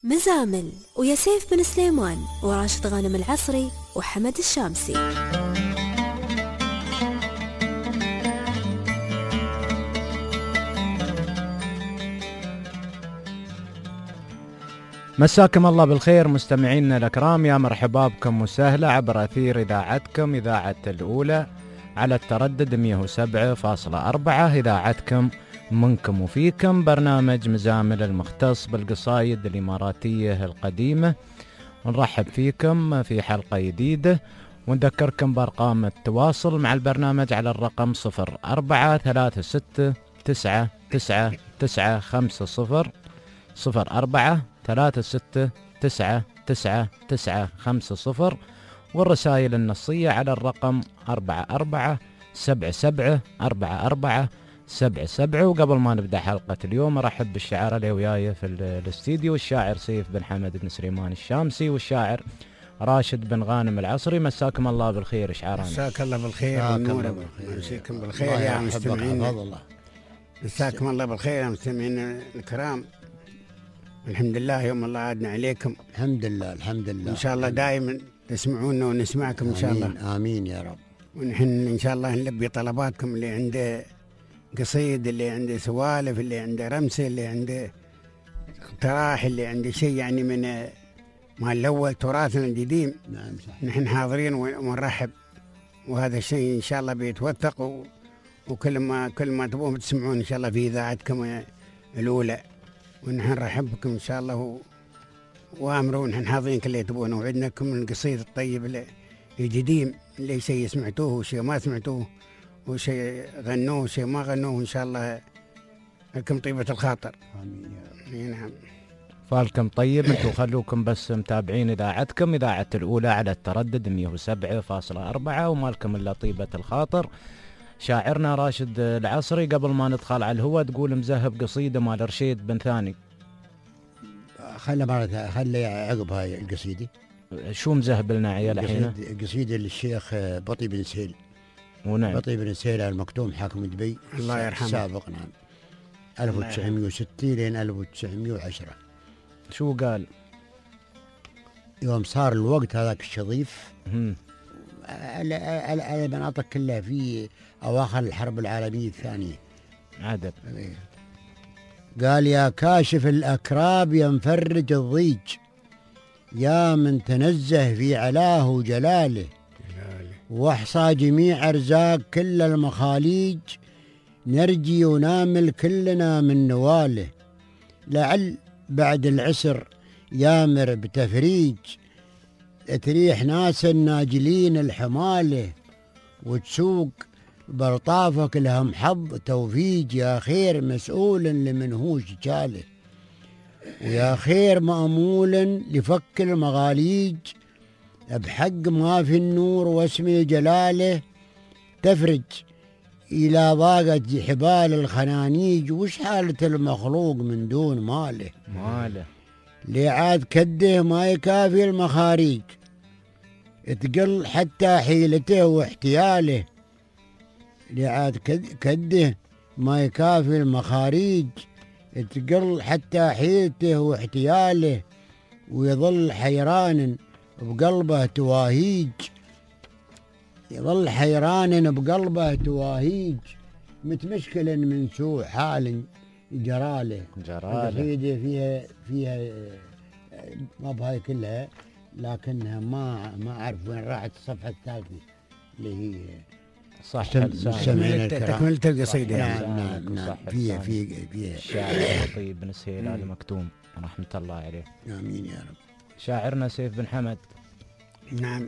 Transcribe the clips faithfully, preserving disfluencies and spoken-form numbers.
مزامل ويا سيف بن سليمان وراشد غانم العصري وحمد الشامسي. مساكم الله بالخير مستمعينا الأكرام، يا مرحبا بكم وسهلا عبر أثير إذاعتكم إذاعة الأولى على التردد مئة وسبعة فاصلة أربعة، إذاعتكم منكم وفيكم، برنامج مزامل المختص بالقصايد الإماراتية القديمة. ونرحب فيكم في حلقة جديدة ونذكركم بأرقام التواصل مع البرنامج على الرقم صفر أربعة ثلاثة ستة تسعة تسعة تسعة خمسة صفر صفر أربعة ثلاثة ستة تسعة تسعة تسعة خمسة صفر، والرسائل النصية على الرقم أربعة أربعة سبعة سبعة أربعة أربعة سبعة سبعة. وقبل ما نبدأ حلقة اليوم أرحب بالشعراء اللي وياي في الاستديو، الشاعر سيف بن حمد بن سليمان الشامسي والشاعر راشد بن غانم العصري. مساكم الله بالخير شعرانا. مساك الله بالخير والنور، مساكم بالخير يا مستمعين، مساكم الله بالخير يا مستمعين الكرام. الحمد لله يوم الله عادنا عليكم. الحمد لله الحمد لله إن شاء الله دائما تسمعونا ونسمعكم إن شاء الله. آمين آمين يا رب. ونحن إن شاء الله نلبي طلباتكم، اللي عنده قصيد، اللي عنده سوالف، اللي عنده رمسة، اللي عنده اقتراح، اللي عنده شيء يعني من ما الأول تراثنا القديم. نعم صح. نحن حاضرين ونرحب، وهذا الشيء إن شاء الله بيتوثق، و... وكل ما كل ما تبون تسمعون إن شاء الله في إذاعتكم الأولى، ونحن نرحب بكم إن شاء الله، و... وامروا ونحن حاضرين كل اللي تبونه. وعندنا لكم القصيد الطيب القديم، اللي شيء سمعتوه وشيء ما سمعتوه، وشيء غنوه وشيء ما غنوه، إن شاء الله لكم طيبة الخاطر. آمين يا رب. نعم. فالكم طيب، انتم خلوكم بس متابعين إذاعتكم إذاعة الأولى على التردد مئة وسبعة فاصلة أربعة، ومالكم إلا طيبة الخاطر. شاعرنا راشد العصري، قبل ما ندخل على الهوى تقول مذهب قصيدة مال رشيد بن ثاني. خلنا مرة خلي عقب هاي القصيدة. شو مذهب لنا عيال الحين؟ قصيدة للشيخ بطي بن سهيل. ونعم. بطي بن سهيل المكتوم حاكم دبي الله يرحمه سابق. نعم. ألف وتسعمائة وستين لين ألف وتسعمائة وعشرة. شو قال؟ يوم صار الوقت هذاك الشظيف، هم. المناطق كلها في أواخر الحرب العالمية الثانية. عدب. قال: يا كاشف الأكراب يا مفرج الضيج، يا من تنزه في علاه وجلاله، واحصى جميع أرزاق كل المخاليج، نرجي ونامل كلنا من نواله، لعل بعد العسر يامر بتفريج، تريح ناس الناجلين الحماله، وتسوق برطافك لهم حظ توفيج، يا خير مسؤول لمنهوش جاله، ويا خير مأمول لفك المغاليج، بحق ما في النور واسم جلاله، تفرج إلى ضاقت حبال الخنانيج، وش حالة المخلوق من دون ماله ماله لعاد كده ما يكافي المخاريج، تقل حتى حيلته واحتياله، لعاد كده ما يكافي المخاريج، تقل حتى حيلته واحتياله، ويظل حيران بقلبه تواهيج، يظل حيران بقلبه تواهيج، متمشكل من سوء حال جراله. جراله فيها فيها ما بهاي كلها، لكنها ما ما أعرف وين راحت الصفحة الثالثة اللي هي صح. تكملة القصيدة. نعم نعم نعم. فيها فيها فيها الشاعر بطي بن سهيل المكتوم رحمة الله عليه. آمين يا رب. شاعرنا سيف بن حمد. نعم.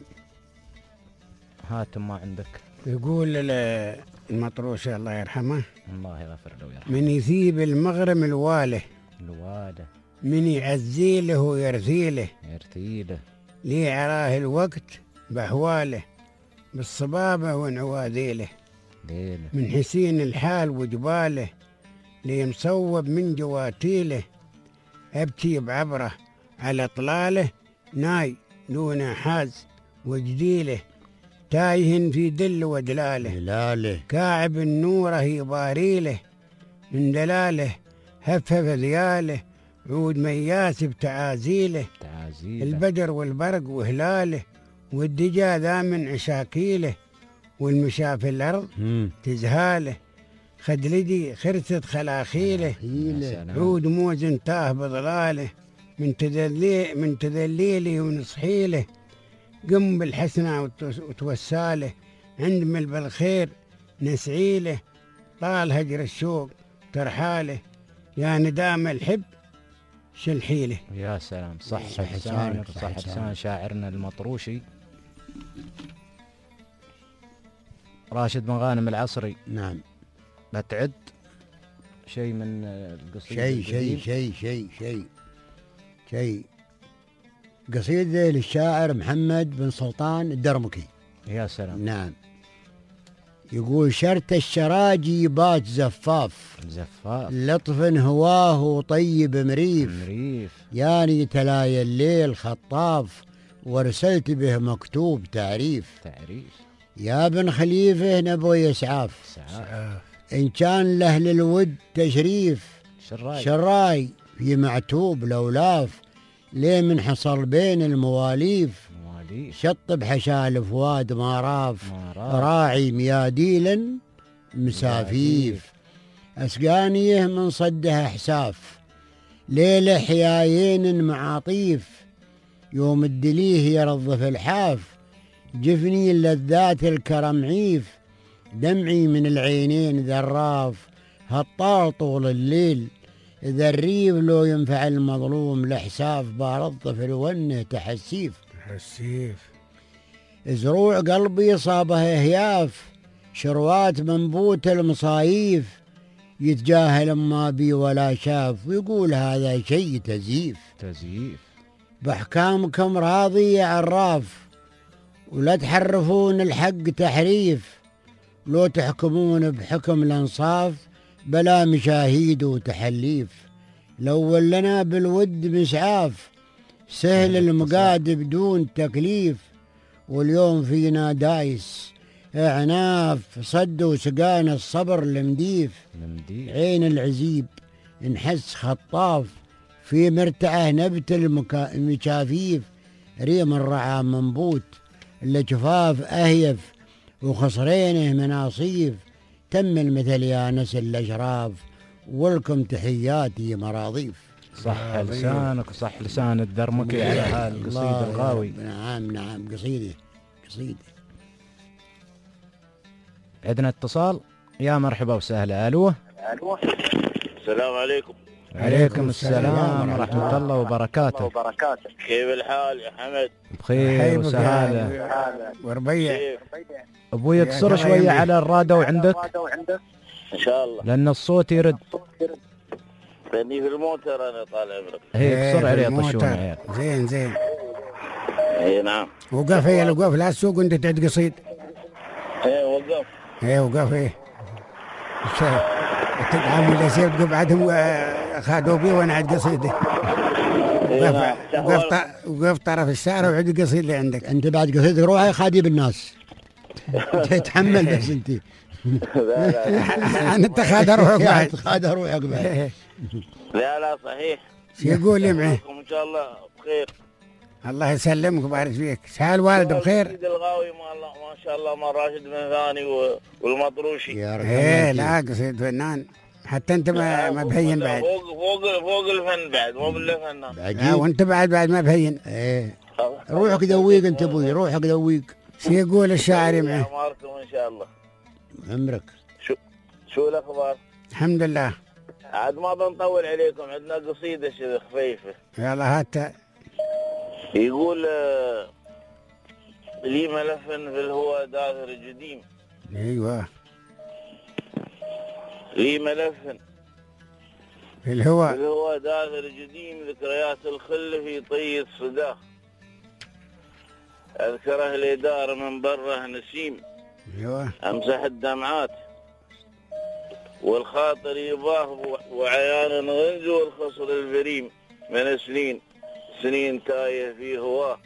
هاتم ما عندك. يقول المطروش الله يرحمه، الله يغفر له ويرحمه، من يثيب المغرم الواله، الواله من يعزيله ويرثيله، يرثيله، لي عراه الوقت بأحواله، بالصبابة ونعواذيله، ليله، من حسين الحال وجباله، لي مصوب من جواتيله، أبكي بعبره على طلاله، ناي دون حاز وجديله، تايه في دل ودلاله، دلاله، كاعب النوره يباريله، من دلاله هفف ذياله، عود مياس بتعازيله، تعازيله البدر والبرق وهلاله، والدجا ذا من عشاكيله، والمشاة في الأرض مم. تزهاله، خدلدي خرست خلاخيله، خيله. عود موز انتاه بضلاله، من تذلي من تذليله ونصحيله، قم بالحسنى وتوس- وتوساله، عند مل بالخير نسعيله، طال هجر الشوق ترحاله، يا ندام الحب شلحيله. يا سلام، صح صح لسانك، لسانك، صح صح لسان لسانك. شاعرنا المطروشي راشد بن غانم العصري. نعم. لا تعد شيء من القصيدة شيء شيء القديم؟ شيء شيء شيء شيء قصيدة للشاعر محمد بن سلطان الدرمكي. يا سلام. نعم. يقول شرت الشراجي بات زفاف، زفاف لطف هواه طيب مريف، مريف ياني تلايا الليل خطاف، وارسلت به مكتوب تعريف. تعريف يا بن خليفة نبوي إسعاف، سعاف إن كان له للود تشريف، شراي شراي في معتوب لولاف، ليه من حصل بين المواليف، مواليف شطب حشال فؤاد ما راف، ما راح راعي مياديلا مسافيف، أسقانيه من صدها حساف، ليلة حيايين معاطيف، يوم الدليه يرضف الحاف، جفني اللذات الكرم عيف، دمعي من العينين ذراف، هالطال طول الليل إذا الريف لو ينفع المظلوم لحساف، بارض في الونه تحسيف، حسيف زروع قلبي صابها هياف، شروات منبوت المصايف، يتجاهل ما بي ولا شاف، ويقول هذا شيء تزييف، تزييف بأحكامكم راضي يا عراف، ولا تحرفون الحق تحريف، لو تحكمون بحكم الانصاف، بلا مشاهيد وتحليف، لو لنا بالود مسعاف، سهل المقاد بدون تكليف، واليوم فينا دايس عناف، صد وسقانا الصبر المديف، ممديح عين العزيب نحس خطاف، في مرتعه نبت المكا- المشافيف، ريم الرعى منبوت الجفاف أهيف، وخصرينه مناصيف، تم المثل يا نسل الأشراف، ولكم تحياتي مراضيف. صح لسانك وصح لسان الدرمكي على هالقصيدة الله يا الغاوي. رب. نعم نعم قصيدة قصيدة. عندنا اتصال، يا مرحبا وسهلا. الو. الو السلام عليكم. عليكم السلام ورحمة الله وبركاته. وبركاته. كيف الحال يا حمد؟ بخير حيبك وسهالة. يا وربيع. كيف؟ ابوي يا اقصر الله شوية يمديك. على الرادة وعندك ان شاء الله. لأن الصوت يرد. لاني في الموتر انا طال عمرك. هي اقصر إيه، عليه في طشون الموتر. عيال. زين زين. اي نعم. وقف هي الوقف، لا تسوق وانت تعد قصيد. ايه وقف. ايه وقف ايه. تدعم ولا سير تقف بعدهم آه، خادوا بي وانا عد قصيدي. إيه نعم. وقف وقف ط- وقف طرف الشارع وعد قصيد اللي عندك. أنت بعد قصيدة روحي خادي بالناس. تتحمل بس أنت. لا لا انا اتخاذ روحك بعد. خادها روحك بعد. لا لا صحيح. شو يقول لي معي؟ ان شاء الله بخير. الله يسلمك ويبارك فيك. شحال والد بخير؟ سيد الغاوي ما الله ما شاء الله ما راشد بن ثاني و- والمطروشي. يا رب. ايه لا قصيد فنان. حتى انت ما ما بهين بعد. فوق فوق فوق الفن بعد مو بالفن. لا عجيب. وانت بعد بعد ما بهين. ايه روحك دويق أنت أبوي، روحك دويق. شو يقول الشاعر معي؟ اماركم ان شاء الله. عمرك. شو شو الاخبار؟ الحمد لله. عاد ما بنطول عليكم، عندنا قصيدة شذي خفيفة. يلا هات. يقول آه، لي ملف في الهوى داثر جديم. ايوه لي ملف في في الهواء. الهوى داثر جديم، ذكريات الخل في طي الصداخ، أذكره لدار من بره نسيم، ايوه أمسح الدمعات والخاطر يباه، وعيان غنز والخصر البريم، من سنين سنين تايه في هواه.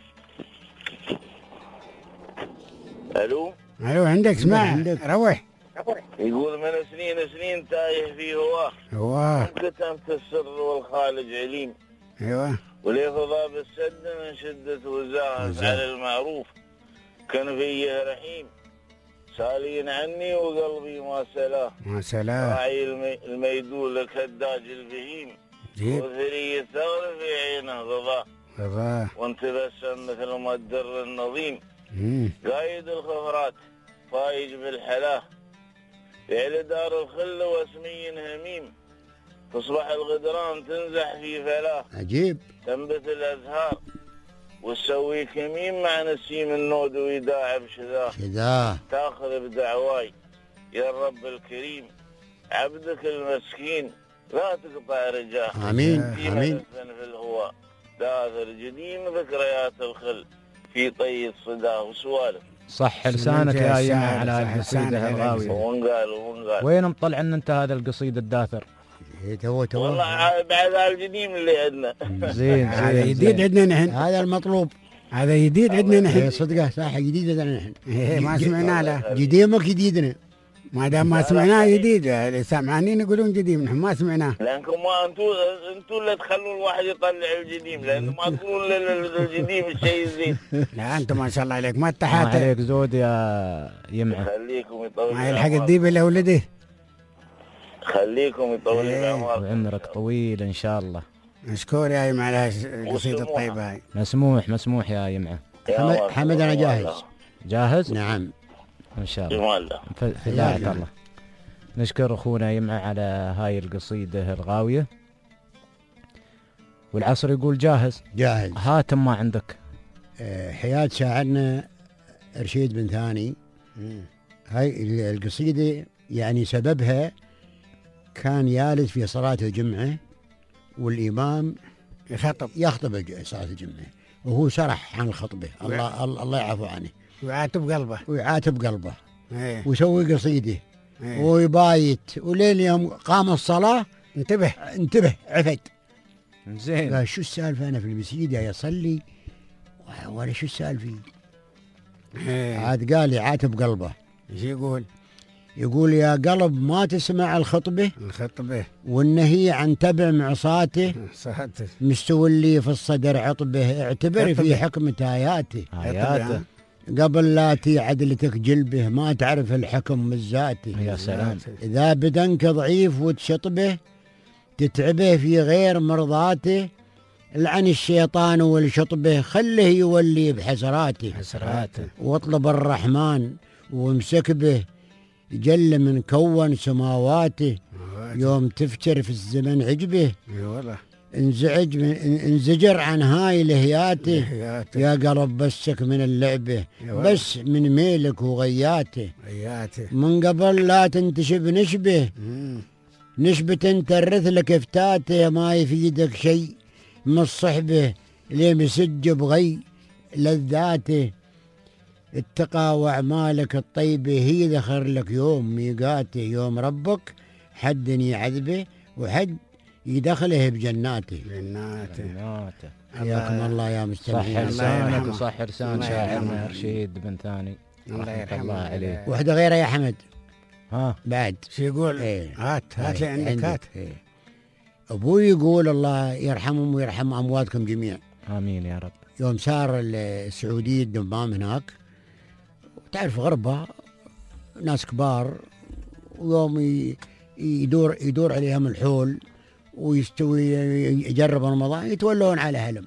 الو الو عندك اسمع عندك. روح. يقول من سنين سنين تايه في هواه، هواه. كتمت السر والخالج عليم. ايوه. وليفضى بالسد من شدة وزاهز على المعروف، كان فيه رحيم. سالين عني وقلبي ما سلاه، ما سلاه. راعي المي... الميدول كداج البهيم. جيب. وثري الثغر في عينه ضضاه، رضاه. وانتبسم مثل ما الدر النظيم. مم. قايد الخفرات فايج بالحلاه، فعل دار الخل واسمي هميم. تصبح الغدران تنزح في فلاه، عجيب. تنبت الازهار وتسوي كميم مع نسيم النود ويداعب شذاه. شذاه. تاخذ بدعواي يا الرب الكريم، عبدك المسكين لا تقطع رجاه. امين في امين. مدفن في الهواء داثر جديم ذكريات الخل في طي الصداه وسوالف. صح لسانك يا يمع على صح القصيدة لسانك الغاوية. ونقال ونقال وين مطلع ان انت هذا القصيد الداثر؟ إيه تو تو والله ع- بعد القديم اللي عندنا. زين هذا زين جديد زين. عندنا نحن. هذا المطلوب. هذا جديد عندنا إيه نحن. صدقه صح جديد عندنا نحن. إيه ما سمعنا له. قديمك جديدنا. ما دام ما سمعناه جديد، اللي سامعانين يقولون جديد، نحن ما سمعناه. لانكم ما انتم انتم اللي تخلوا الواحد يطلع الجديم، لانه ما تقولون لل- الجديم الشيء الزين. لا انت ما شاء الله عليك ما ما اتحات. عليك زود يا يمعة. خليكم يطول ما يلحق الديب الا ولده. خليكم يطول إيه. بعمركم. وعمرك طويل ان شاء الله. مشكور يا يما على القصيدة وسموحة. الطيبة هاي. مسموح مسموح يا يمعة. يا حمد, الله. حمد انا جاهز. جاهز نعم ان شاء الله. جمال الله. ف- فداعة حياك. الله. نشكر اخونا يمعة على هاي القصيدة الغاوية. والعصر يقول جاهز. جاهز. هاتم ما عندك. آه، حياة شاعرنا رشيد بن ثاني. هاي ال- القصيدة يعني سببها كان جالس في صلاة الجمعة والإمام يخطب يخطب الج- صلاة الجمعة وهو سرح عن الخطبة، الله الله الله يعفو عنه، ويعاتب قلبه. ويعاتب قلبه ايه ويسوي قصيدة ايه. ويبايت، ولين يوم قام الصلاة انتبه. انتبه عفد. زين. قال شو السالفة أنا في المسجد جاي أصلي ولا شو السالفة؟ ايه. عاد قال يعاتب قلبه، ايش يقول؟ يقول يا قلب ما تسمع الخطبة الخطبه والنهي عن تبع معصاته، صحته. مستولي في الصدر عطبه، اعتبر في عطبه. حكمة آياته آياته. قبل لا تي عدلتك جلبه، ما تعرف الحكم من ذاته. يا سلام. إذا بدنك ضعيف وتشطبه تتعبه في غير مرضاته، لعن الشيطان والشطبه خله يولي بحسراته، حسراته. واطلب الرحمن وامسك به جل من كون سماواته، يوم تفكر في الزمن عجبه اي والله. انزعج من انزجر عن هاي لهياته، حياته. يا قلب بسك من اللعبه يا والله. بس من ميلك وغياته، حياته. من قبل لا تنتشب نشبه مم. نشبة ترث لك فتاته، ما يفيدك شيء من الصحبة ليه مسج بغي لذاته، التقى واعمالك الطيبة هي ذخر لك يوم ميقاته، يوم ربك حد يعذبه وحد يدخله بجناته. جناته. جناته. حياكم الله يا صح مستمعين. الله لسانك يرحمه. وصح لسان الله شاعرنا يرحمه. رشيد بن ثاني. الله رحمة يرحمه. الله عليه. وحدة غيره يا حمد ها بعد. شو يقول؟ إيه. هات هات لي عندك هات. إيه. أبوي يقول الله يرحمهم ويرحم أمواتكم جميعا، امين يا رب. يوم صار السعودية الدمام هناك، تعرف غربة ناس كبار، ويوم ي- يدور يدور عليهم الحول ويستوي يجرب رمضان يتولون على هلم.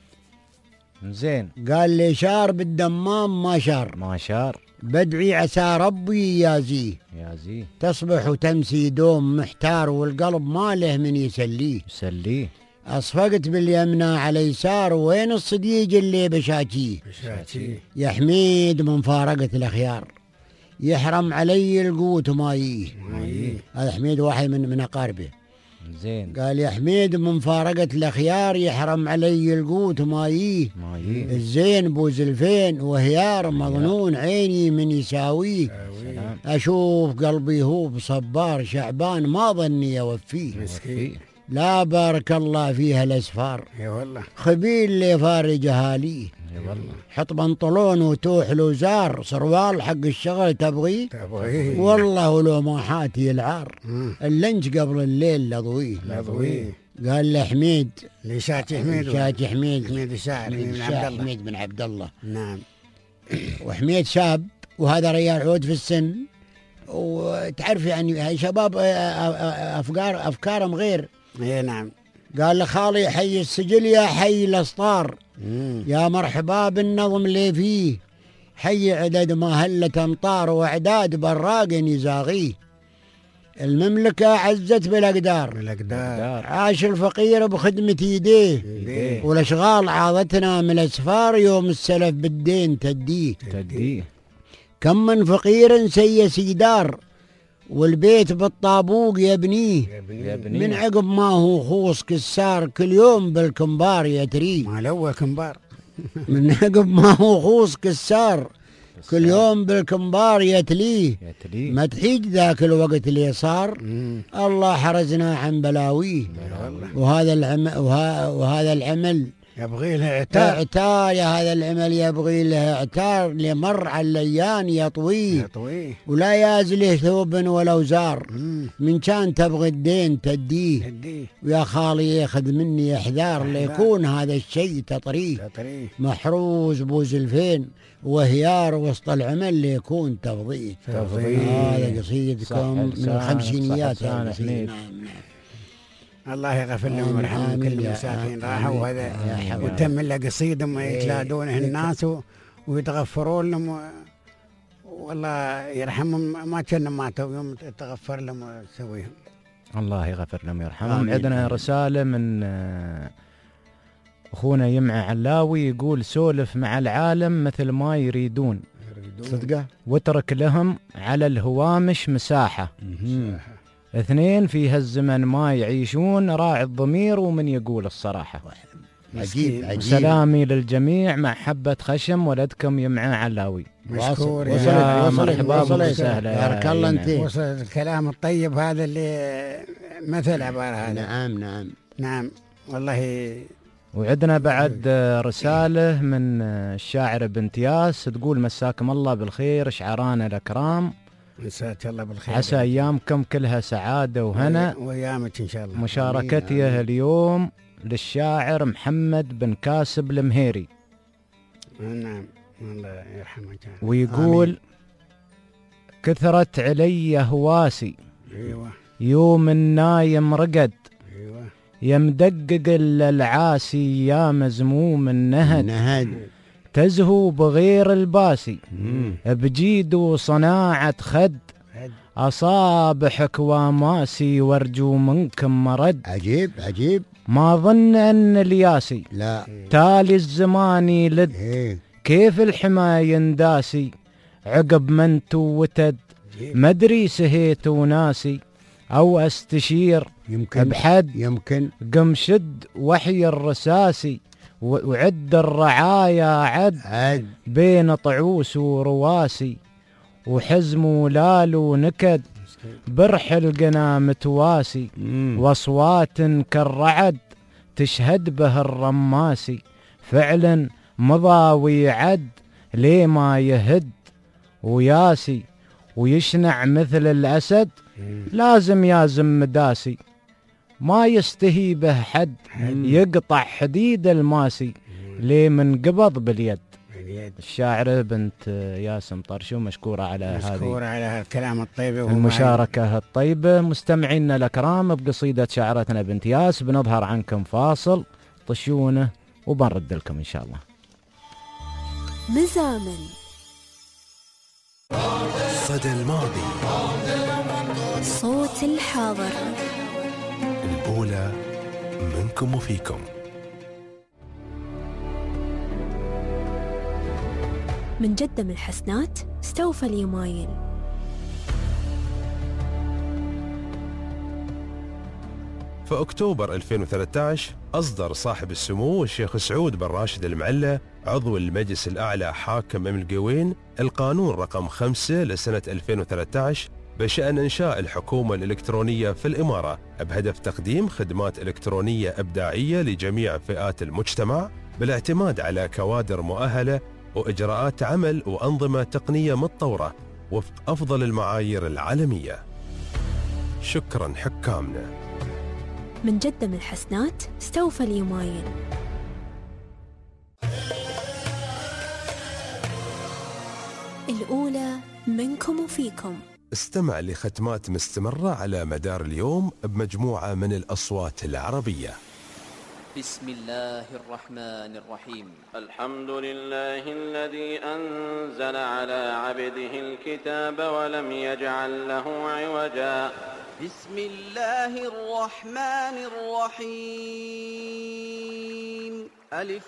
زين. قال لي شار بالدمام ما شار، ما شار. بدعي عسى ربي يازيه، يا زي تصبح وتمسي دوم محتار والقلب ما له من يسليه، سليه. أصفقت باليمنى على يسار وين الصديق اللي بشاكيه، شاتي. يا حميد من فارقة الأخيار يحرم علي القوت ماييه. ماييه. هذا حميد واحد من من أقاربه، زين. قال يا حميد من فارقة الأخيار يحرم علي القوت ماييه، ما يي. الزين بوزلفين وهيار مظنون عيني من يساويه، سلام. أشوف قلبي هو بصبار شعبان ما ظني يوفيه، مسكين. لا بارك الله فيها الأسفار اي والله. خبيل اللي فارج أهاليه، حط بنطلون وتوح له زار سروال حق الشغل تبغيه تبغيه والله ولو ما حاتي العار اللنج قبل الليل لضويه لضويه. قال له حميد لشاتي حميد شاتي حميد حميد الشاعر حميد بن عبد الله. حميد بن عبد الله. نعم. وحميد شاب وهذا ريال عود في السن، وتعرف يعني هاي شباب افكار افكارهم غير. اي نعم. قال له خالي حي السجل يا حي الاسطار، يا مرحبا بالنظم اللي فيه، حي عدد ما هلت امطار واعداد براق يزاغيه، المملكة عزت بالاقدار بالاقدار، عاش الفقير بخدمة يديه، والاشغال عاضتنا من الاسفار يوم السلف بالدين تديه تديه. كم من فقير سيس يدار والبيت بالطابوق يبنيه، يبنيه. من عقب ما هو خوص كسار كل يوم بالكمبار يتريه، ما الأول كمبار. من عقب ما هو خوص كسار كل يوم بالكمبار يتليه، يتليه. ما تحيج ذاك الوقت اللي صار الله حرزنا عن بلاويه، وهذا العمل وهذا العمل يبغي له اعتار. اعتار يا هذا العمل يبغي له اعتار، لمر على الليان يطويه يطويه ولا يازله ثوب ولا زار، من كان تبغي الدين تديه، تديه. ويا خالي ياخذ مني احذار ليكون هذا الشيء تطريه، تطريه. محروز بوزلفين وهيار وسط العمل ليكون تفضيه. تفضيه. هذا قصيدكم من الخمسينيات. الله يغفر لهم ويرحمهم كل المساكين راحوا، وهذا وتم له قصيدة ما يتلادونه الناس ويتغفرون لهم، والله يرحمهم ما كنا ماتوا يوم تغفر لهم وسويهم. الله يغفر لهم ويرحمهم. عندنا رسالة من أخونا يمعى علاوي يقول سولف مع العالم مثل ما يريدون صدقة، واترك لهم على الهوامش مساحة. اثنين في هالزمن ما يعيشون، راعي الضمير ومن يقول الصراحة. عجيب عجيب. سلامي للجميع مع حبة خشم ولدكم يمعى علاوي. مشكور وصلت يا مرحبا وصلت وسهلا. بارك الله انت. وصل الكلام الطيب هذا اللي مثل عبارة هذا. نعم نعم نعم والله. وعندنا بعد رسالة من الشاعر بنت ياس تقول مساكم الله بالخير شعرانا الأكرام، مساك الله بالخير، عسى أيامكم كلها سعادة وهنا، وأيامك إن شاء الله. مشاركتي اليوم للشاعر محمد بن كاسب المهيري. نعم الله يرحمه. ويقول آمين. كثرت علي هواسي. أيوة. يوم النايم رقد. أيوة. يا مدقق العاسي يا مزموم النهد، نهد. تزهو بغير الباسي بجيد وصناعة خد، أصابحك وماسي وارجو منكم مرد. عجيب عجيب. ما ظن أن الياسي لا تالي الزمان لد، إيه. كيف الحماية نداسي عقب من توتد، مدري سهيت وناسي أو أستشير يمكن بحد، يمكن قم شد وحي الرساسي وعد الرعايا عد, عد بين طعوس ورواسي، وحزم ولال ونكد برح القنا متواسي، واصوات كالرعد تشهد به الرماسي، فعلا مضى عد ليه ما يهد وياسي، ويشنع مثل الأسد لازم يازم مداسي، ما يستهي به حد يقطع حديد الماسي، ليه من قبض باليد. الشاعرة بنت ياسم طرشو مشكورة على هذه مشكورة على هذا الكلام الطيب المشاركة الطيبة. مستمعينا الأكرام بقصيدة شاعرتنا بنت ياس بنظهر عنكم فاصل، طشونه وبنرد لكم إن شاء الله. مزامن صدى الماضي، صوت الحاضر، الأولى منكم وفيكم. من جدة من الحسنات استوفى اليمايل. في أكتوبر ألفين وثلاثة عشر أصدر صاحب السمو الشيخ سعود بن راشد المعلى عضو المجلس الأعلى حاكم أم القوين القانون رقم خمسة لسنة ألفين وثلاثة عشر بشأن إنشاء الحكومة الإلكترونية في الإمارة بهدف تقديم خدمات إلكترونية إبداعية لجميع فئات المجتمع، بالاعتماد على كوادر مؤهلة وإجراءات عمل وأنظمة تقنية متطورة وفق أفضل المعايير العالمية. شكرا حكامنا. من جدة من الحسنات استوفى اليماين. الأولى منكم وفيكم. استمع لختمات مستمرة على مدار اليوم بمجموعة من الأصوات العربية. بسم الله الرحمن الرحيم. الحمد لله الذي أنزل على عبده الكتاب ولم يجعل له عوجا. بسم الله الرحمن الرحيم. ألف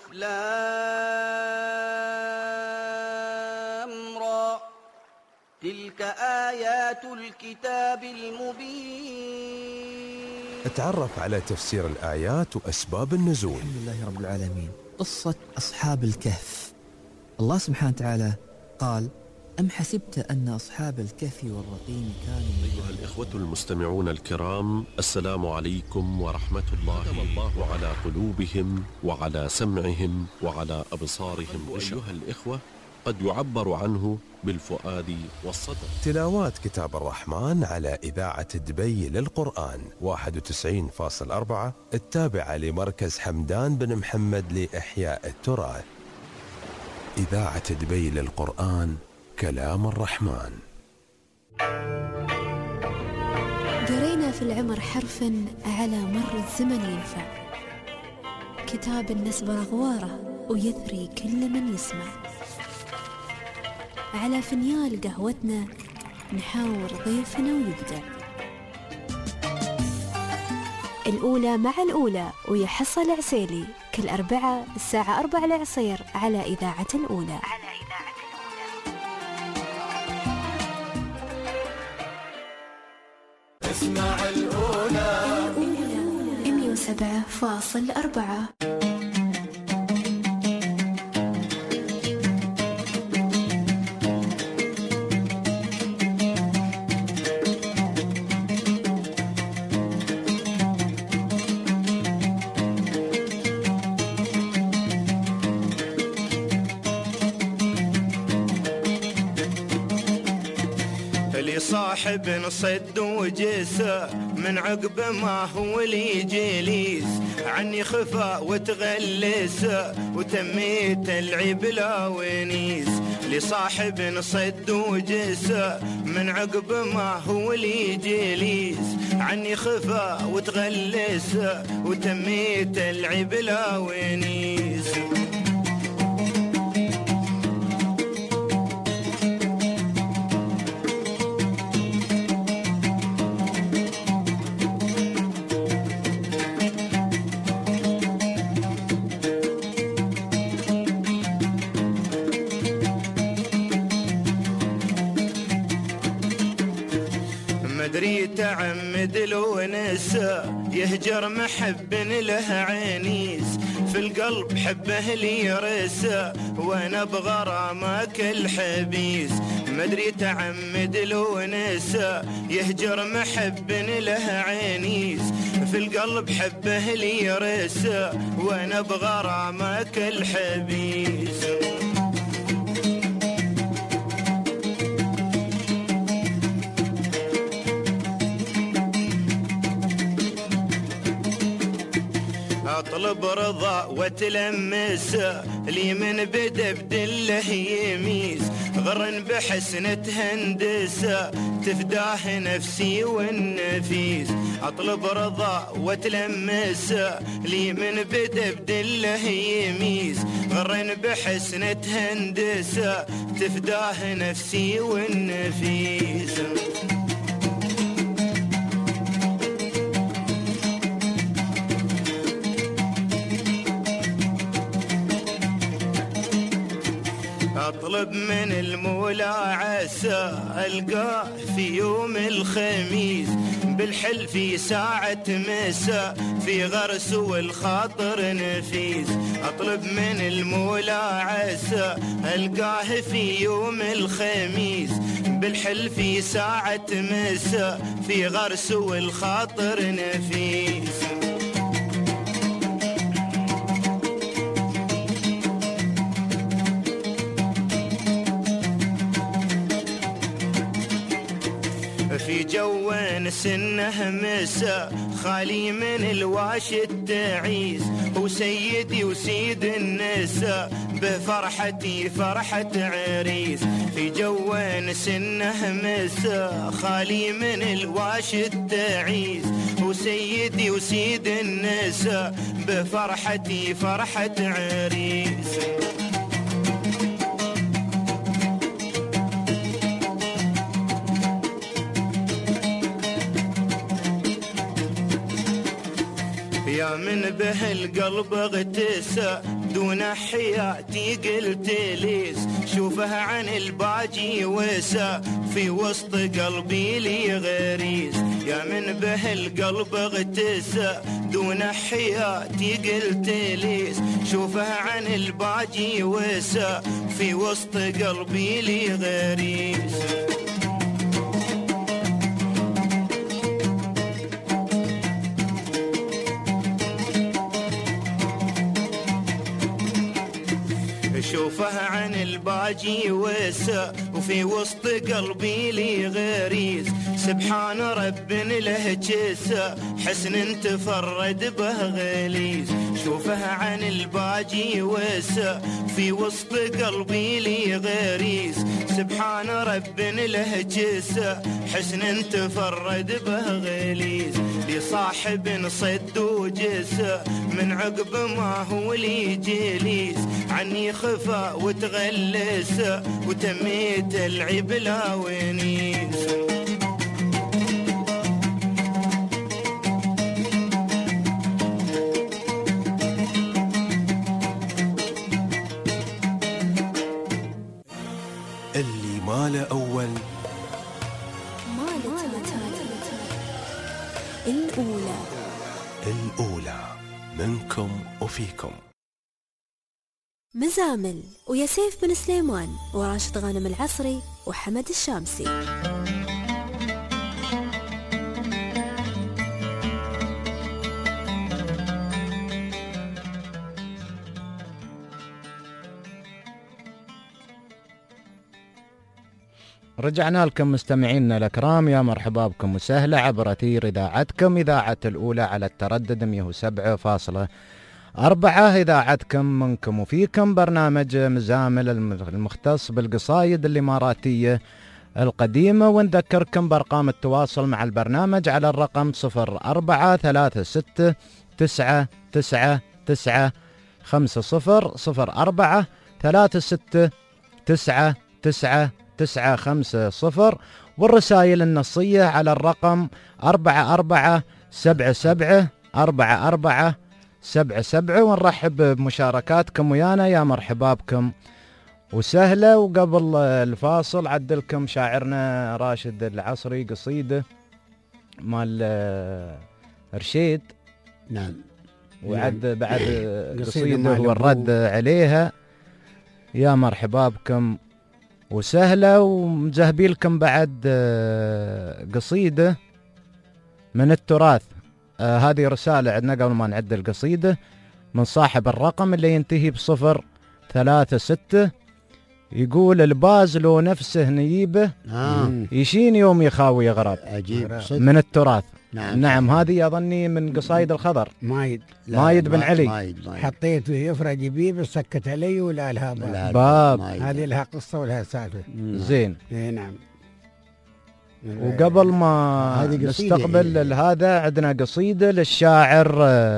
لام را. تلك آيات الكتاب المبين. اتعرف على تفسير الآيات وأسباب النزول. الحمد لله رب العالمين. قصة أصحاب الكهف. الله سبحانه وتعالى قال: أم حسبت أن أصحاب الكهف والرقيم كانوا. أيها الإخوة المستمعون الكرام، السلام عليكم ورحمة الله. ختم الله على قلوبهم وعلى سمعهم وعلى أبصارهم. أيها الإخوة، قد يعبر عنه بالفؤاد والصدر. تلاوات كتاب الرحمن على إذاعة دبي للقرآن واحد وتسعين فاصلة أربعة التابعة لمركز حمدان بن محمد لإحياء التراث. إذاعة دبي للقرآن، كلام الرحمن. قرينا في العمر حرف على مر الزمن ينفع، كتاب النسبة غواره ويثري كل من يسمع. على فنيال قهوتنا نحاور ضيفنا ويبدع. الأولى مع الأولى ويحصل العسيلي كل أربعة الساعة أربعة العصير على إذاعة الأولى. على إذاعة الأولى. اسمع الأولى. الأولى مية وسبعة فاصل أربعة. صاحب نصد وجسه من عقب ما هو لي جليس، عني خفا وتغلسه وتميت العيب لا ونيس. لصاحب نصد وجسه من عقب ما هو لي جليس، عني خفا وتغلسه وتميت العيب لا ونيس. مدري تعمد لو نسى يهجر محب له عينيس، في القلب حبه لي رسى وانا بغرامك الحبيس. مدري تعمد لو نسى يهجر محب له عينيس، في القلب حبه لي رسى وانا بغرامك الحبيس. اطلب رضا وتلمس لي من بدا بدله يميس، غرن بحسنة هندسة تفداه نفسي والنفيس. اطلب رضا وتلمس لي من بدا بدله يميس، غرن بحسنة هندسة تفداه نفسي والنفيس. اطلب من المولى عسى القاه في يوم الخميس، بالحل في ساعة مساء في غرس والخاطر نفيس. اطلب من المولى عسى القاه في يوم الخميس، بالحل في ساعة مساء في غرس والخاطر نفيس. في جوان سنه مسا خالي من الواشد تعيس وسيدي وسيد النساء بفرحتي فرحة عريس في جوان سنه مسا خالي من الواشد تعيس وسيدي وسيد النساء بفرحتي فرحة عريس يا من به القلب اغتسى دون حياتي قلت ليس شوفها عن الباجي وسا في وسط قلبي لي غريز يا من به القلب اغتسى دون حياتي قلت ليس شوفها عن الباجي وسا في وسط قلبي لي غريز شوفها عن الباجي وسا وفي وسط قلبي لي غريز سبحان رب له جسا حسن تفرد به غليز شوفها عن الباجي وسا في وسط قلبي لي غريز سبحان رب له جسا حسن تفرد به غليز لصاحب صد وجسا من عقب ما هو لي جليس عني خفا وتغلس وتميت العيب لا ونيس اللي ماله أول مالت الأولى الأولى منكم وفيكم. مزامل ويا سيف بن سليمان وراشد غانم العصري وحمد الشامسي. رجعنا لكم مستمعينا الأكرام، يا مرحبا بكم وسهلا عبر أثير إذاعتكم إذاعة الأولى على التردد مئة وسبعة فاصلة أربعة، إذاعتكم منكم وفيكم، برنامج مزامل المختص بالقصايد الإماراتية القديمة. ونذكركم بأرقام التواصل مع البرنامج على الرقم صفر أربعة ثلاثة ستة تسعة تسعة تسعة خمسة صفر صفر أربعة ثلاثة ستة تسعة تسعة تسعة خمسة صفر، والرسائل النصية على الرقم أربعة أربعة سبعة سبعة أربعة أربعة سبعة سبعة. ونرحب بمشاركاتكم ويانا، يا مرحبا بكم وسهلا. وقبل الفاصل عدلكم شاعرنا راشد العصري قصيدة مال رشيد، نعم، وعد بعد قصيدة هو الرد عليها. يا مرحبا بكم وسهلا، ومزهبي لكم بعد قصيدة من التراث. آه هذه رسالة عندنا قبل ما نعد القصيدة من صاحب الرقم اللي ينتهي بصفر ثلاثة ستة، يقول الباز لو نفسه نيبه آه. يشين يوم يخاوي يغرب. عجيب. من التراث. نعم, نعم هذه أظني من قصايد الخضر. مايد مايد بن علي. مايد مايد. حطيت يفرج بيب سكت علي ولا لها باب, باب. هذه لها قصة ولها سالفة. زين. اي نعم. وقبل ما نستقبل هذا عندنا قصيدة للشاعر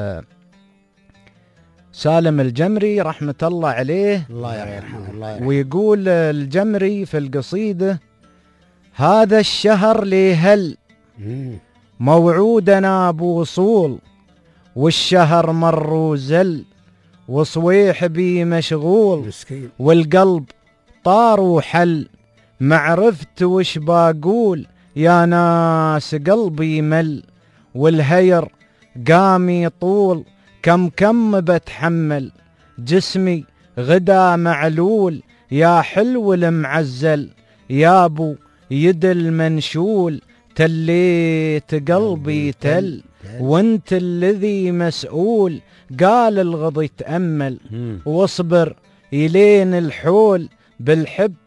سالم الجمري رحمة الله عليه، الله يرحمه الله يرحمه. ويقول الجمري في القصيدة: هذا الشهر ليهل موعودنا بوصول، والشهر مر وزل وصويح بي مشغول، مسكين. والقلب طار وحل، معرفت وش باقول يا ناس قلبي مل، والهير قام يطول كم كم بتحمل، جسمي غدا معلول يا حلو المعزل، يا ابو يد المنشول تليت قلبي تل، وانت الذي مسؤول قال الغضي تأمل، واصبر إلين الحول بالحب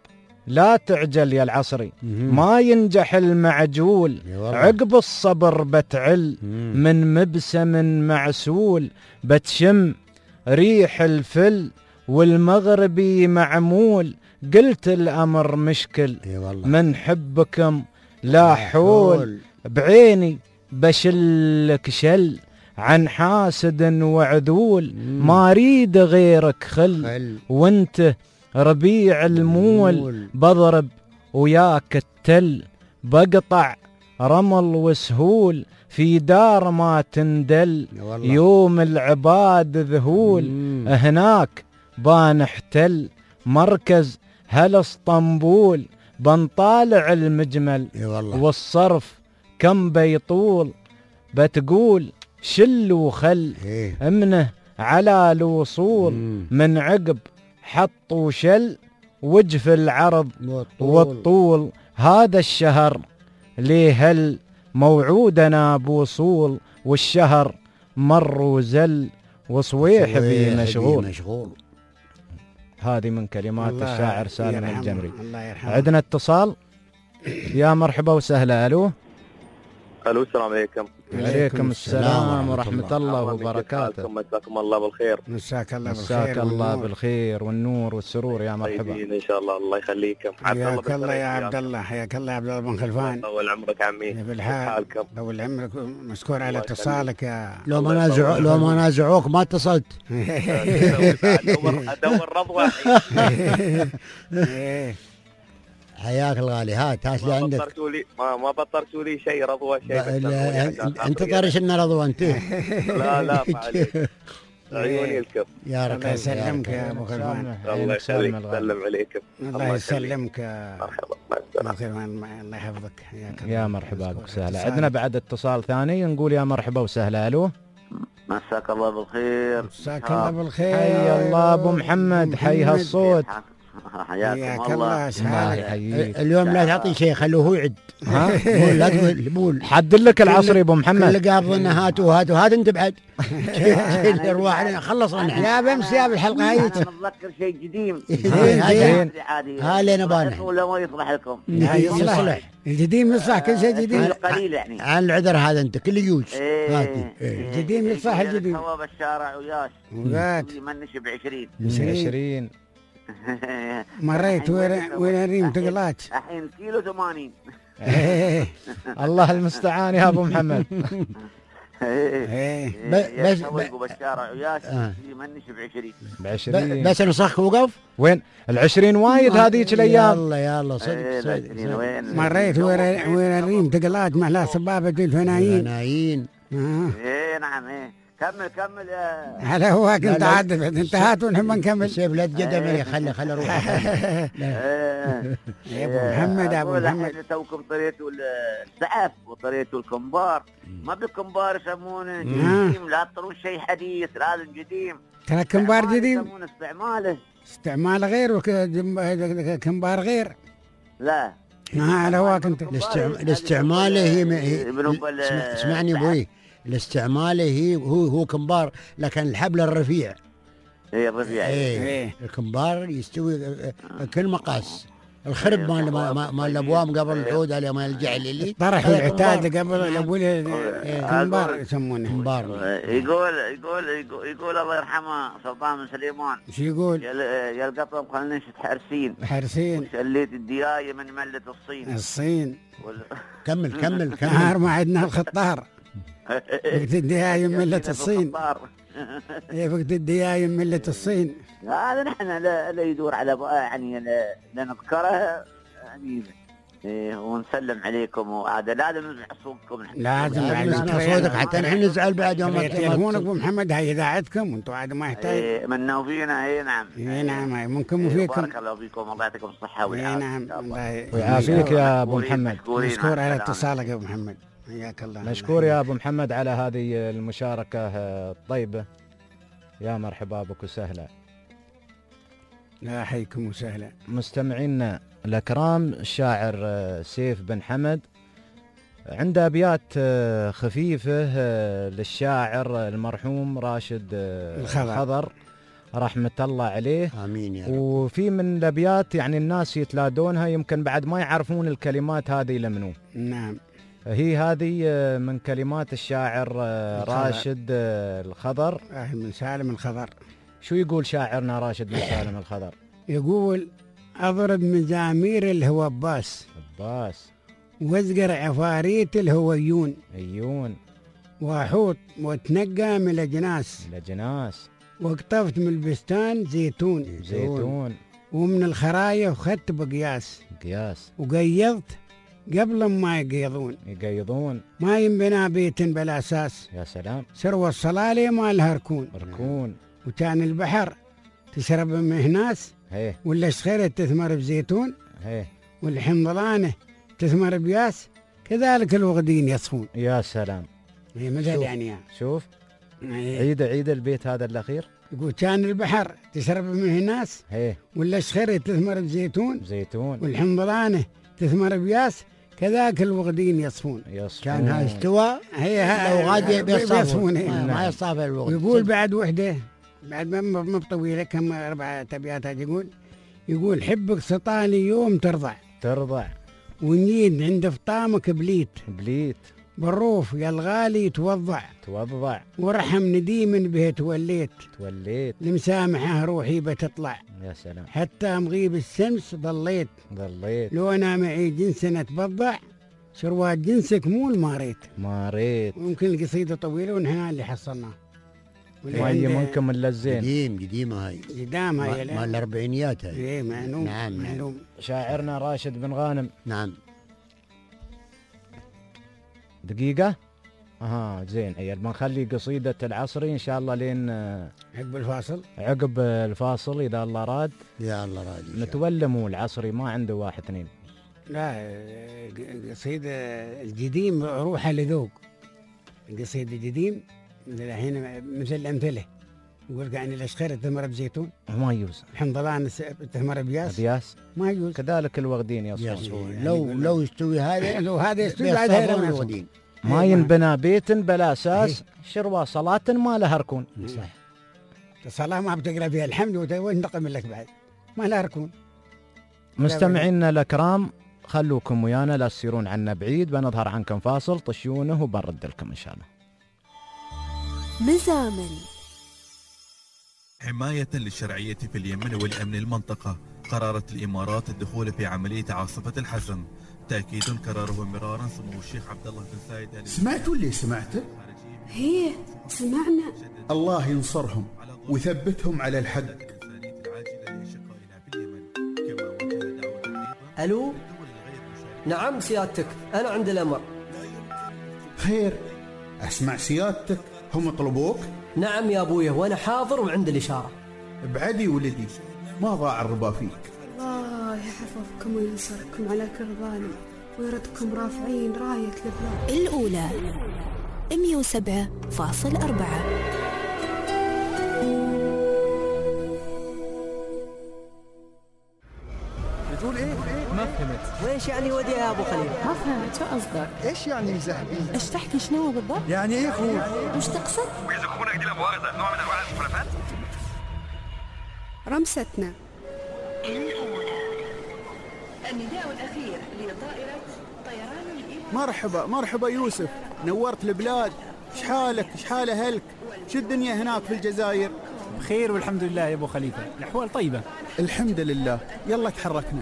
لا تعجل يا العصري، ما ينجح المعجول، عقب الصبر بتعل، من مبسم معسول بتشم ريح الفل، والمغربي معمول، قلت الأمر مشكل، من حبكم لا حول، بعيني بشلك شل، عن حاسد وعذول، ما اريد غيرك خل، وانت ربيع المول، بضرب وياك التل، بقطع رمل وسهول، في دار ما تندل، يوم العباد ذهول، هناك بانحتل، مركز هل اسطنبول، بنطالع المجمل، والصرف كم بيطول، بتقول شل وخل، امنه على الوصول، من عقب حط وشل، وجف العرض والطول، هذا الشهر ليه هل موعودنا بوصول، والشهر مر وزل، وصويح بي مشغول. مشغول. هذه من كلمات الشاعر سالم الجمري. عندنا اتصال، يا مرحبا وسهلا. الو الو السلام عليكم. عليكم السلام ورحمة الله وبركاته. مساكم الله بالخير. مساك الله بالخير. مساك الله بالخير والنور والسرور يا مرحبا. ان شاء الله، الله يخليكم. حياك الله يا عبد الله، حياك الله يا عبد الله بن خلفان. طول عمرك عمي. بالحال. طول عمرك، مشكور على اتصالك يا. لو ما نازعوك لو ما نازعوك ما اتصلت. ادور رضوى. حياك الغالي. هات هات لي عندك. بطرتوا لي ما ما بطرتوا لي شيء رضوى شيء. انت طرش لنا رضوى انت. لا لا ما عليك. عيوني لكم. يا رب الله يسلمك يا ابو خلفان. الله يسلمك. يسلم عليكم. الله يسلمك. مرحبا. مع السلامه. الله يحفظك. يا مرحبا بك وسهلا. عندنا بعد اتصال ثاني، نقول يا مرحبا وسهلا. الو مساك الله بالخير. مساك الله بالخير. حي الله ابو محمد، حي هالصوت. حياكم الله. اليوم لا تعطي شيء، خلوه هو يعد. ها لا تقول بول حد لك العصري ابو محمد. كل قابضنا هاتوا هاتوا هات انت بعد. الارواح خلصنا. لا بمس يا بالحلقه هاي. انا متذكر شيء قديم. ها لنا بانا. ولا ما يصلح لكم. يصلح. القديم يصلح كل شيء جديد. القليل يعني. عن العذر هذا انت كل يوج. هاتي. القديم يصلح الجديد. هو بالشارع وياش. وقات. يمنش بعشرين. عشرين. مريت وين وين ريم تقلات. الحين كيلو ثمانين. الله المستعان يا ابو محمد. بس بالشارع وياش يمنش بعشرين. بعشرين. بس نصخ وقف. وين العشرين وايد هذيك الايام. يلا يلا صدق صدق. مريت وين وين ريم تقلات محلها صبابه الفنايين. فنايين. ايه نعم ايه. كمل كمل يا هلا هو كنت عاد انتهت ونحن نكمل. سيب لا تقدم، خلي خلي روح. يا ابو محمد ابو محمد توكم طريتوا السعف وطريتوا الكمبار. ما بالكمبار يسمونه قديم، لا تطرون شيء حديث، لازم قديم. ترى كمبار قديم يسمونه استعماله استعماله غير وكمبار غير. لا ها على هو كنت الاستعماله هي. اسمعني ابوي، الاستعماله هي هو هو كمبار، لكن الحبل الرفيع. ايه الرفيع. ايه, إيه. الكمبار يستوي كل مقاس. الخرب مال مال مال الابوام قبل العود على مال الجعل اللي طرح العتاد قبل الابوه كمبار يسمونه كمبار. يقول يقول يقول الله يرحمه سلطان بن سليمان. شو يقول؟ يا القطم خلنا نشد حرسين. حرسين. وشليت الديايه من مله الصين. الصين. كمل كمل كمل. نهار ما عندنا الخطار. وقت الديايم ملة الصين. ايه وقت الديايم ملة الصين. هذا نحن لا, لا يدور على يعني لا نذكره يعني إيه ونسلم عليكم، وهذا لازم نسمع صوتكم. لازم نسمع صوتك حتى نحن نزعل بعد يوم تليفونك ابو محمد. هاي اذاعتكم وانتم عاد ما يحتاج. إيه منوا فينا. اي نعم. اي نعم ممكن وفيكم. بارك الله فيكم، الله يعطيكم الصحه والعافيه. اي نعم الله ويعافيك يا ابو محمد. مشكور على اتصالك يا ابو محمد. حياك الله. مشكور يا ابو محمد على هذه المشاركه الطيبه. يا مرحبا بك وسهلا. لا حيكم وسهلا. مستمعينا الأكرام، الشاعر سيف بن حمد عنده أبيات خفيفة للشاعر المرحوم راشد الخضر، رحمة الله عليه. آمين يا رب. وفي من الأبيات يعني الناس يتلادونها يمكن بعد ما يعرفون الكلمات هذه لمنو. نعم. هي هذه من كلمات الشاعر راشد الخضر. آه من سالم الخضر. شو يقول شاعرنا راشد بن سالم الخضر؟ يقول أضرب مزامير الهوباس باس وازقر عفاريت الهويون عيون وأحوط واتنقى من الأجناس الأجناس واقطفت من البستان زيتون زيتون ومن الخرايا وخدت بقياس قياس وقيضت قبل ما يقيضون يقيضون ما ينبنى بيت بلا أساس. يا سلام. سروى الصلالة ما لها ركون ركون وكان البحر تشرب من هناس هيه ولا شخيرة تثمر بزيتون هيه والحمضلانة تثمر بياس كذلك الوغدين يصفون. يا سلام. هي مثل يعني شوف هيه. عيد عيد البيت هذا الأخير. يقول كان البحر تشرب من هناس هيه ولا شخيرة تثمر بزيتون زيتون والحمضلانة تثمر بياس كذاك الوغدين يصفون. يصفون. كان ها استوى هي لو غادي بيصفون ما, ما يصافى الوغد. يقول بعد وحده بعد ما ما بطويله كم أربعة أبيات يقول يقول حبك سطالي يوم ترضع ترضع ونيد عند فطامك بليت بليت بالروف يا الغالي توضع توضع ورحم نديم به توليت توليت لمسامحه روحي بتطلع. يا سلام. حتى مغيب الشمس ضليت ضليت لو انا معي جنس اتبضع شروات جنسك مو الماريت ماريت. ممكن القصيده طويله ونحن اللي حصلناه. وهي منكم الا الزين. قديم قديمه هاي قدام هاي مال الاربعينيات هاي. ايه معلوم. نعم معلوم. شاعرنا راشد بن غانم. نعم. دقيقة. اها زين عيال بنخلي قصيدة العصري ان شاء الله لين عقب الفاصل. عقب الفاصل اذا الله راد. يا الله راد. نتولموا العصري ما عنده واحد اثنين. لا قصيدة القديم روحها لذوق. القصيدة القديم الحين مثل الأمثلة يقول يعني الأشخير تثمر بزيتون ما يجوز. الحمد لله أن تثمر بياس بياس ما يجوز. كذلك الوغدين يصفون. يعني لو لو يستوي هذا لو هذا يستوي هذا الوغدين. ما ينبنى بيت بلا أساس شروى صلاة ما لها ركون. صح. الصلاة ما بتقرأ فيها الحمد وينتقم لك بعد ما لها ركون. مستمعينا الأكرام خلوكم ويانا لا تسيرون عنا بعيد بنظهر عنكم فاصل طشونه وبنرد لكم إن شاء الله. مزامل حماية للشرعية في اليمن والأمن المنطقة قررت الإمارات الدخول في عملية عاصفة الحزم تأكيد كرره مرارا سمو الشيخ عبد الله بن سايد. سمعتوا اللي سمعته؟ هي سمعنا. الله ينصرهم ويثبتهم على الحق. ألو نعم سيادتك أنا عند الأمر. خير أسمع سيادتك هم يطلبوك؟ نعم يا أبويا وأنا حاضر وعند الإشارة. بعدي ولدي ما ضاع الربا فيك. الله يحفظكم وينصركم على كل ظالم ويردكم رافعين راية البلاد. الأولى مية وسبعة فاصل أربعة. بتقول ايه؟ ما فهمت. ويش يعني ودي يا ابو خليل؟ ما فهمت شو قصدك؟ ايش يعني مزحبين؟ ايش تحكي شنو بالضبط؟ يعني ايه خوف؟ وش تقصد؟ ويزخونك دي لمؤاخذة نوع من انواع المخالفات؟ رمستنا. النداء الأخير لطائرة طيران الإمارات. مرحبا مرحبا يوسف نورت البلاد. شحالك شحال أهلك شو الدنيا هناك في الجزائر؟ بخير والحمد لله يا أبو خليفة الأحوال طيبة الحمد لله. يلا تحركنا.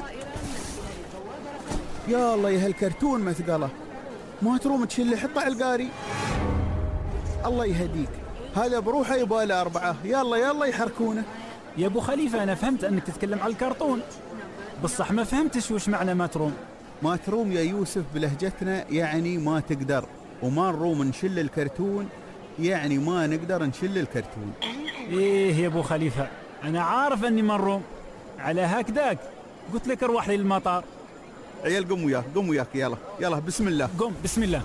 يا الله يا هالكرتون مثقلة ما تروم تشيل حطه على القاري. الله يهديك هذا بروحه يباله أربعة. يلا يلا يحركونه. يا أبو خليفة أنا فهمت أنك تتكلم على الكرتون بالصح ما فهمتش وش معنى ما تروم. ما تروم يا يوسف بلهجتنا يعني ما تقدر وما نروم نشل الكرتون يعني ما نقدر نشل الكرتون. إيه يا أبو خليفة أنا عارف أني ما نروم على هكذاك قلت لك اروح لي للمطار. عيال قم وياك قم وياك يلا يلا بسم الله. قم بسم الله.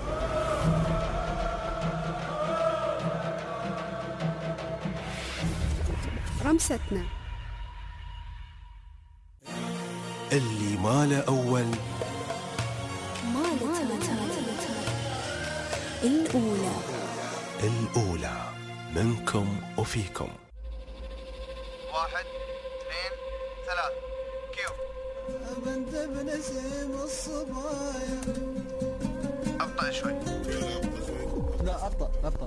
رمستنا. اللي ماله أول ماله الأولى الأولى منكم وفيكم. واحد اثنين ثلاث كيو. بنت بنسيم الصبايا. ابطأ شوي. لا ابطأ ابطأ.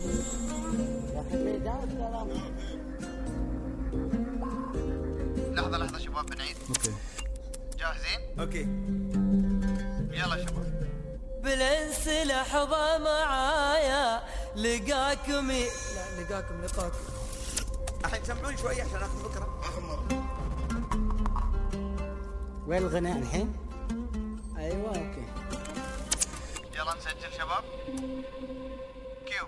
لحظة لحظة شباب بنعيد. اوكي. جاهزين؟ اوكي. يلا شباب. بالانس لحظة معايا لقاكم ي... لا لقاكم لقاكم. الحين سمعوني شوي عشان اخذ فكرة. اخر مرة. وين الغناء الحين؟ ايوه اوكي. يلا نسجل شباب. كيو.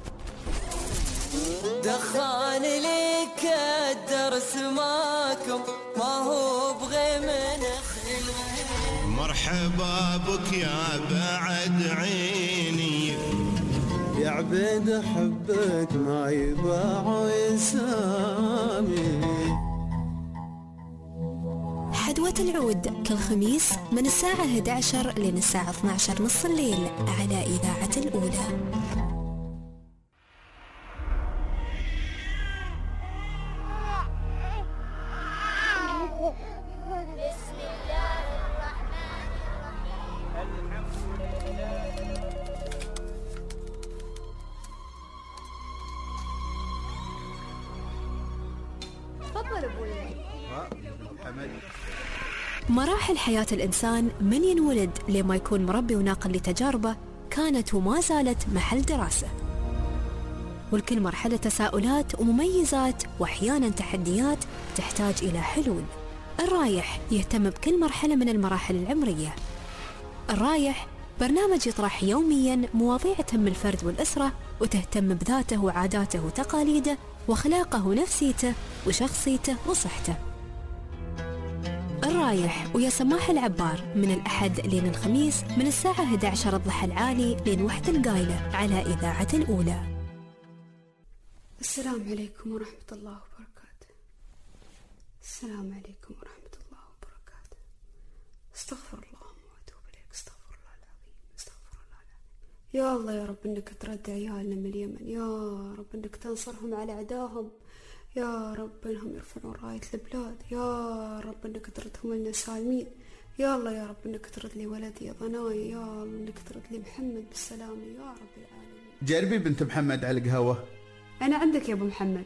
دخان ليك الدرس ماكم ما هو بغي من خلوه. مرحبا بك يا بعد عيني يا عبيد حبك ما يباع يسامي. حدوة العود كل خميس من الساعة إحدى عشر لين الساعة اثني عشر نص الليل على إذاعة الأولى. مراحل حياة الإنسان من ينولد لما يكون مربي وناقل لتجاربه كانت وما زالت محل دراسة، والكل مرحلة تساؤلات ومميزات وأحيانا تحديات تحتاج إلى حلول. الرايح يهتم بكل مرحلة من المراحل العمرية. الرايح برنامج يطرح يوميا مواضيع تهم الفرد والأسرة وتهتم بذاته وعاداته وتقاليده وأخلاقه ونفسيته وشخصيته وصحته. الرايح ويا سماح العبار من الأحد لين الخميس من الساعة إحدى عشر الضحى العالي لين وحدة القايلة على إذاعة الأولى. السلام عليكم ورحمة الله وبركاته. السلام عليكم ورحمة الله وبركاته. استغفر الله وأتوب إليك. استغفر الله العظيم. استغفر الله العظيم. يا الله يا رب إنك ترد عيالنا من اليمن، يا رب إنك تنصرهم على أعدائهم، يا رب إنهم يرفعون راية البلاد، يا رب إنك تردهم لنا سالمين، يا الله يا رب إنك ترد لي ولدي ضناي، يا الله إنك ترد لي محمد بالسلامة يا رب العالمين. جربي بنت محمد على القهوة. أنا عندك يا أبو محمد.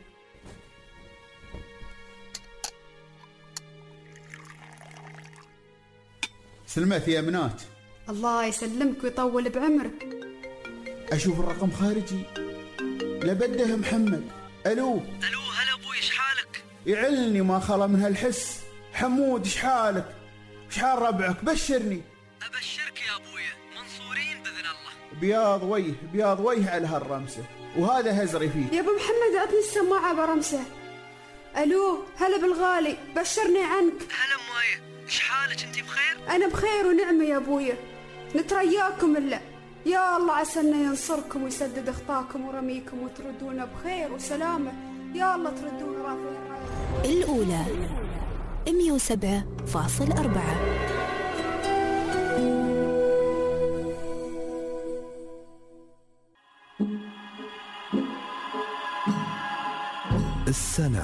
سلمت يا بنات. الله يسلمك ويطول بعمرك. أشوف الرقم خارجي. لبده محمد. ألو. ألو هلا أبوي إيش حالك؟ يعلني ما خلا من هالحس. حمود إيش حالك؟ إيش حال ربعك؟ بشرني. أبشرك يا أبوي منصورين بإذن الله. بياض وجه بياض وجه على هالرمسة وهذا هزري فيه. يا أبو محمد أعطني السماعة برمسة. ألو هلا بالغالي بشرني عنك. هلا مايا إيش حالك أنتي بخير؟ أنا بخير ونعمة يا أبويا، نترياكم إلا يا الله عسى إنه ينصركم ويسدد أخطاكم ورميكم وتردونا بخير وسلامة، يا الله تردونا رافعين راية. الأولى مئة وسبعة فاصل أربعة. السنة.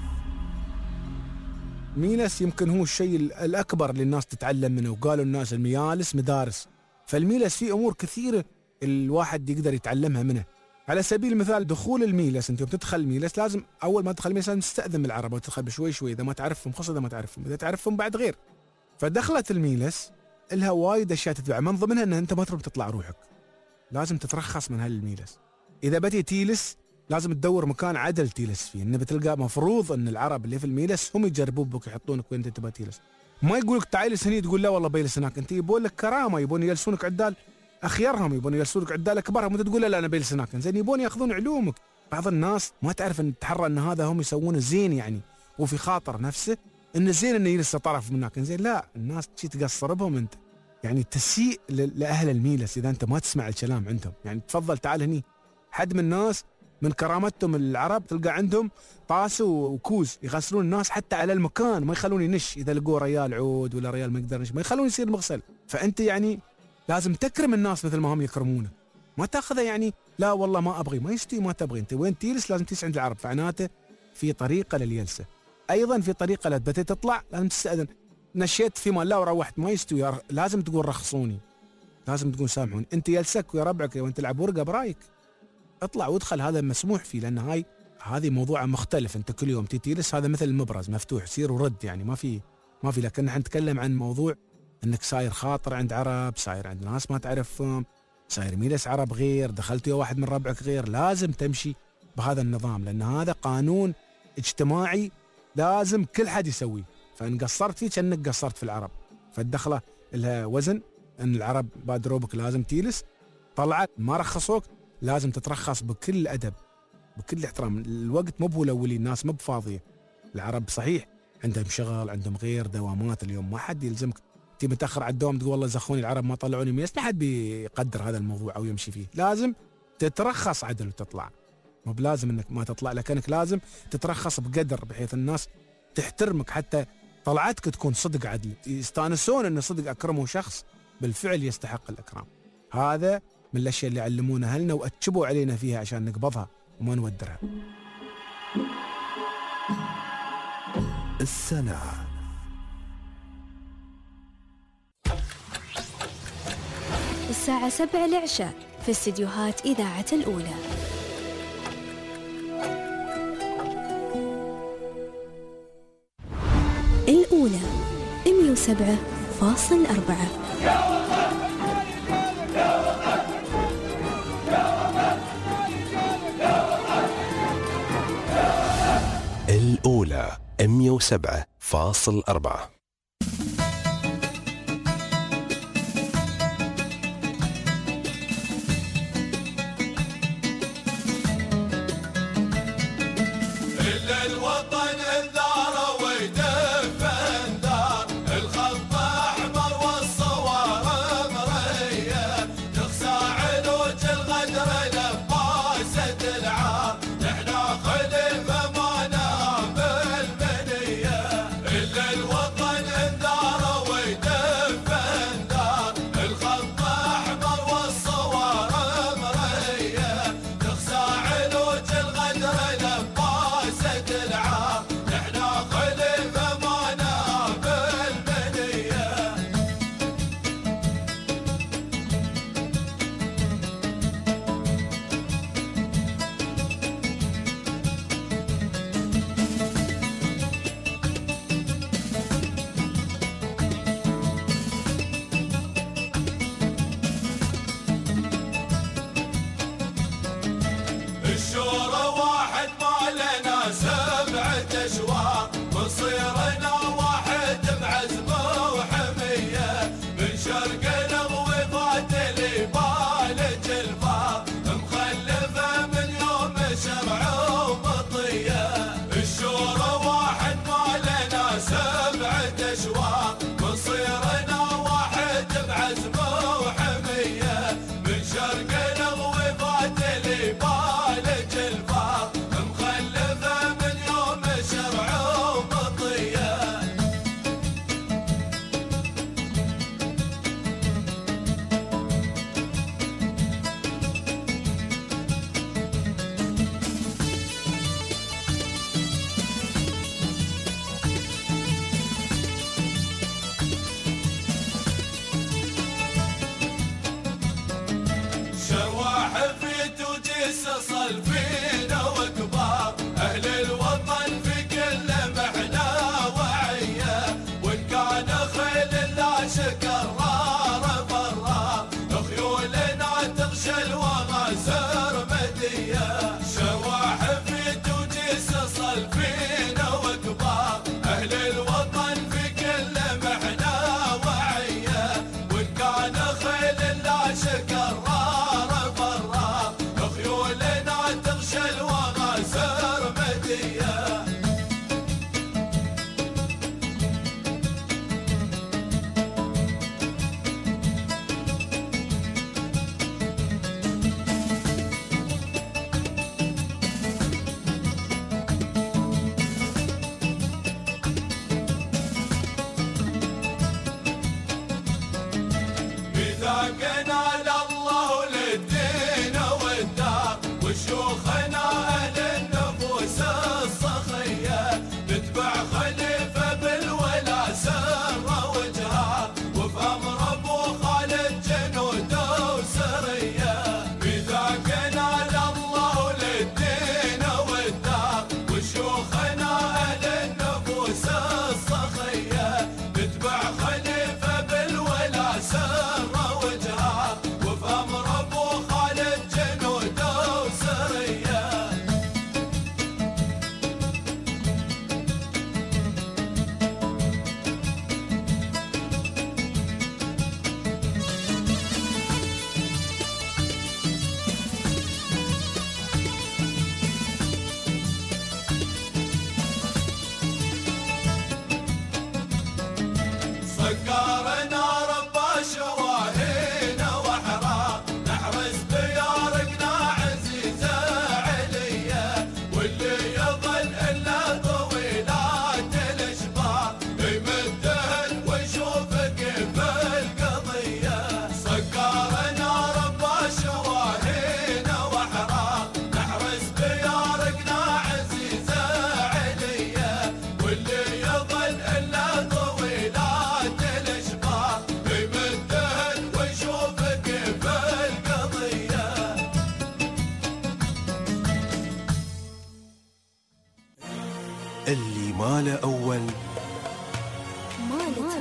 ميلس يمكن هو الشيء الأكبر اللي الناس تتعلم منه، وقالوا الناس الميالس مدارس، فالميلس فيه أمور كثيرة الواحد يقدر يتعلمها منه. على سبيل المثال دخول الميلس، أنت بتدخل ميلس لازم أول ما تدخل ميلس لازم تستأذن من العرب وتدخل بشوي شوي، إذا ما تعرفهم خاصة إذا ما تعرفهم، إذا تعرفهم بعد غير. فدخلت الميلس لها وايد أشياء تتبع، من ضمنها أن أنت ما تروح تطلع روحك، لازم تترخص من هالميلس. إذا بتي تيلس لازم تدور مكان عدل تيلس فيه، إنه بتلقى مفروض أن العرب اللي في الميلس هم يجربون بك يحطونك وين أنت تبغى تيلس، ما يقولك تعال هني تقول لا والله بيلس هناك، أنت يبون لك كرامة، يبون يجلسونك عدال أخيرهم، يبون يجلسونك عدال أكبرهم، وأنت تقول لا لا أنا بيلس هناك، زين يبون يأخذون علومك. بعض الناس ما تعرف أن تحرى أن هذا هم يسوونه زين يعني، وفي خاطر نفسه إنه زين إنه يجلس طرف منك، زين لا الناس تشي تقصر بهم أنت، يعني تسيء لأهل الميلس إذا أنت ما تسمع الكلام عندهم. يعني تفضل تعال هني. حد من الناس من كرامتهم العرب تلقى عندهم طاس وكوز يغسلون الناس حتى على المكان، ما يخلون ينش، إذا لقوا ريال عود ولا ريال ما يقدر ينش ما يخلون يصير مغسل. فأنت يعني لازم تكرم الناس مثل ما هم يكرمونك، ما تاخذها يعني لا والله ما أبغي، ما يستوي ما تبغي. أنت وين تيلس لازم تيس عند العرب، فعناته في طريقة للجلسة، أيضا في طريقة لا بديت تطلع لازم تستأذن، نشيت في مال لا وروحت ما يستوي، لازم تقول رخصوني، لازم تقول سامحوني، أنت جلسك ويا ربعك وأنت تلعب ورقة برايك، اطلع وادخل، هذا مسموح فيه، لأن هاي هذه موضوع مختلف. أنت كل يوم تجلس، هذا مثل المبرز مفتوح سير ورد، يعني ما في ما في لكن نحن نتكلم عن موضوع أنك ساير خاطر عند عرب، ساير عند ناس ما تعرفهم، ساير ميلس عرب غير، دخلت يا واحد من ربعك غير، لازم تمشي بهذا النظام، لأن هذا قانون اجتماعي لازم كل حد يسويه، فإن قصرت فيه كأنك قصرت في العرب، فالدخلة لها وزن، أن العرب بادروبك لازم تجلس، طلعت ما رخصوك لازم تترخص بكل أدب بكل احترام. الوقت مو بولولي، الناس مو بفاضية، العرب صحيح عندهم شغل، عندهم غير دوامات، اليوم ما حد يلزمك تي متأخر على الدوام تقول والله زخوني العرب ما طلعوني ميس، لا حد بيقدر هذا الموضوع أو يمشي فيه، لازم تترخص عدل وتطلع، مو بلازم انك ما تطلع، لكنك لازم تترخص بقدر بحيث الناس تحترمك، حتى طلعتك تكون صدق عدل، يستانسون ان صدق اكرموا شخص بالفعل يستحق الاكرام. هذا من الاشياء اللي علمونا لنا واتشبوا علينا فيها عشان نقبضها وما نودرها. السنة الساعة سبع العشاء في استديوهات إذاعة الأولى. الأولى مئة وسبعة فاصل أربعة. الأولى مئة وسبعة فاصل أربعة. وشيوخنا أهل النفوس الصخر اللي ما له أول ما له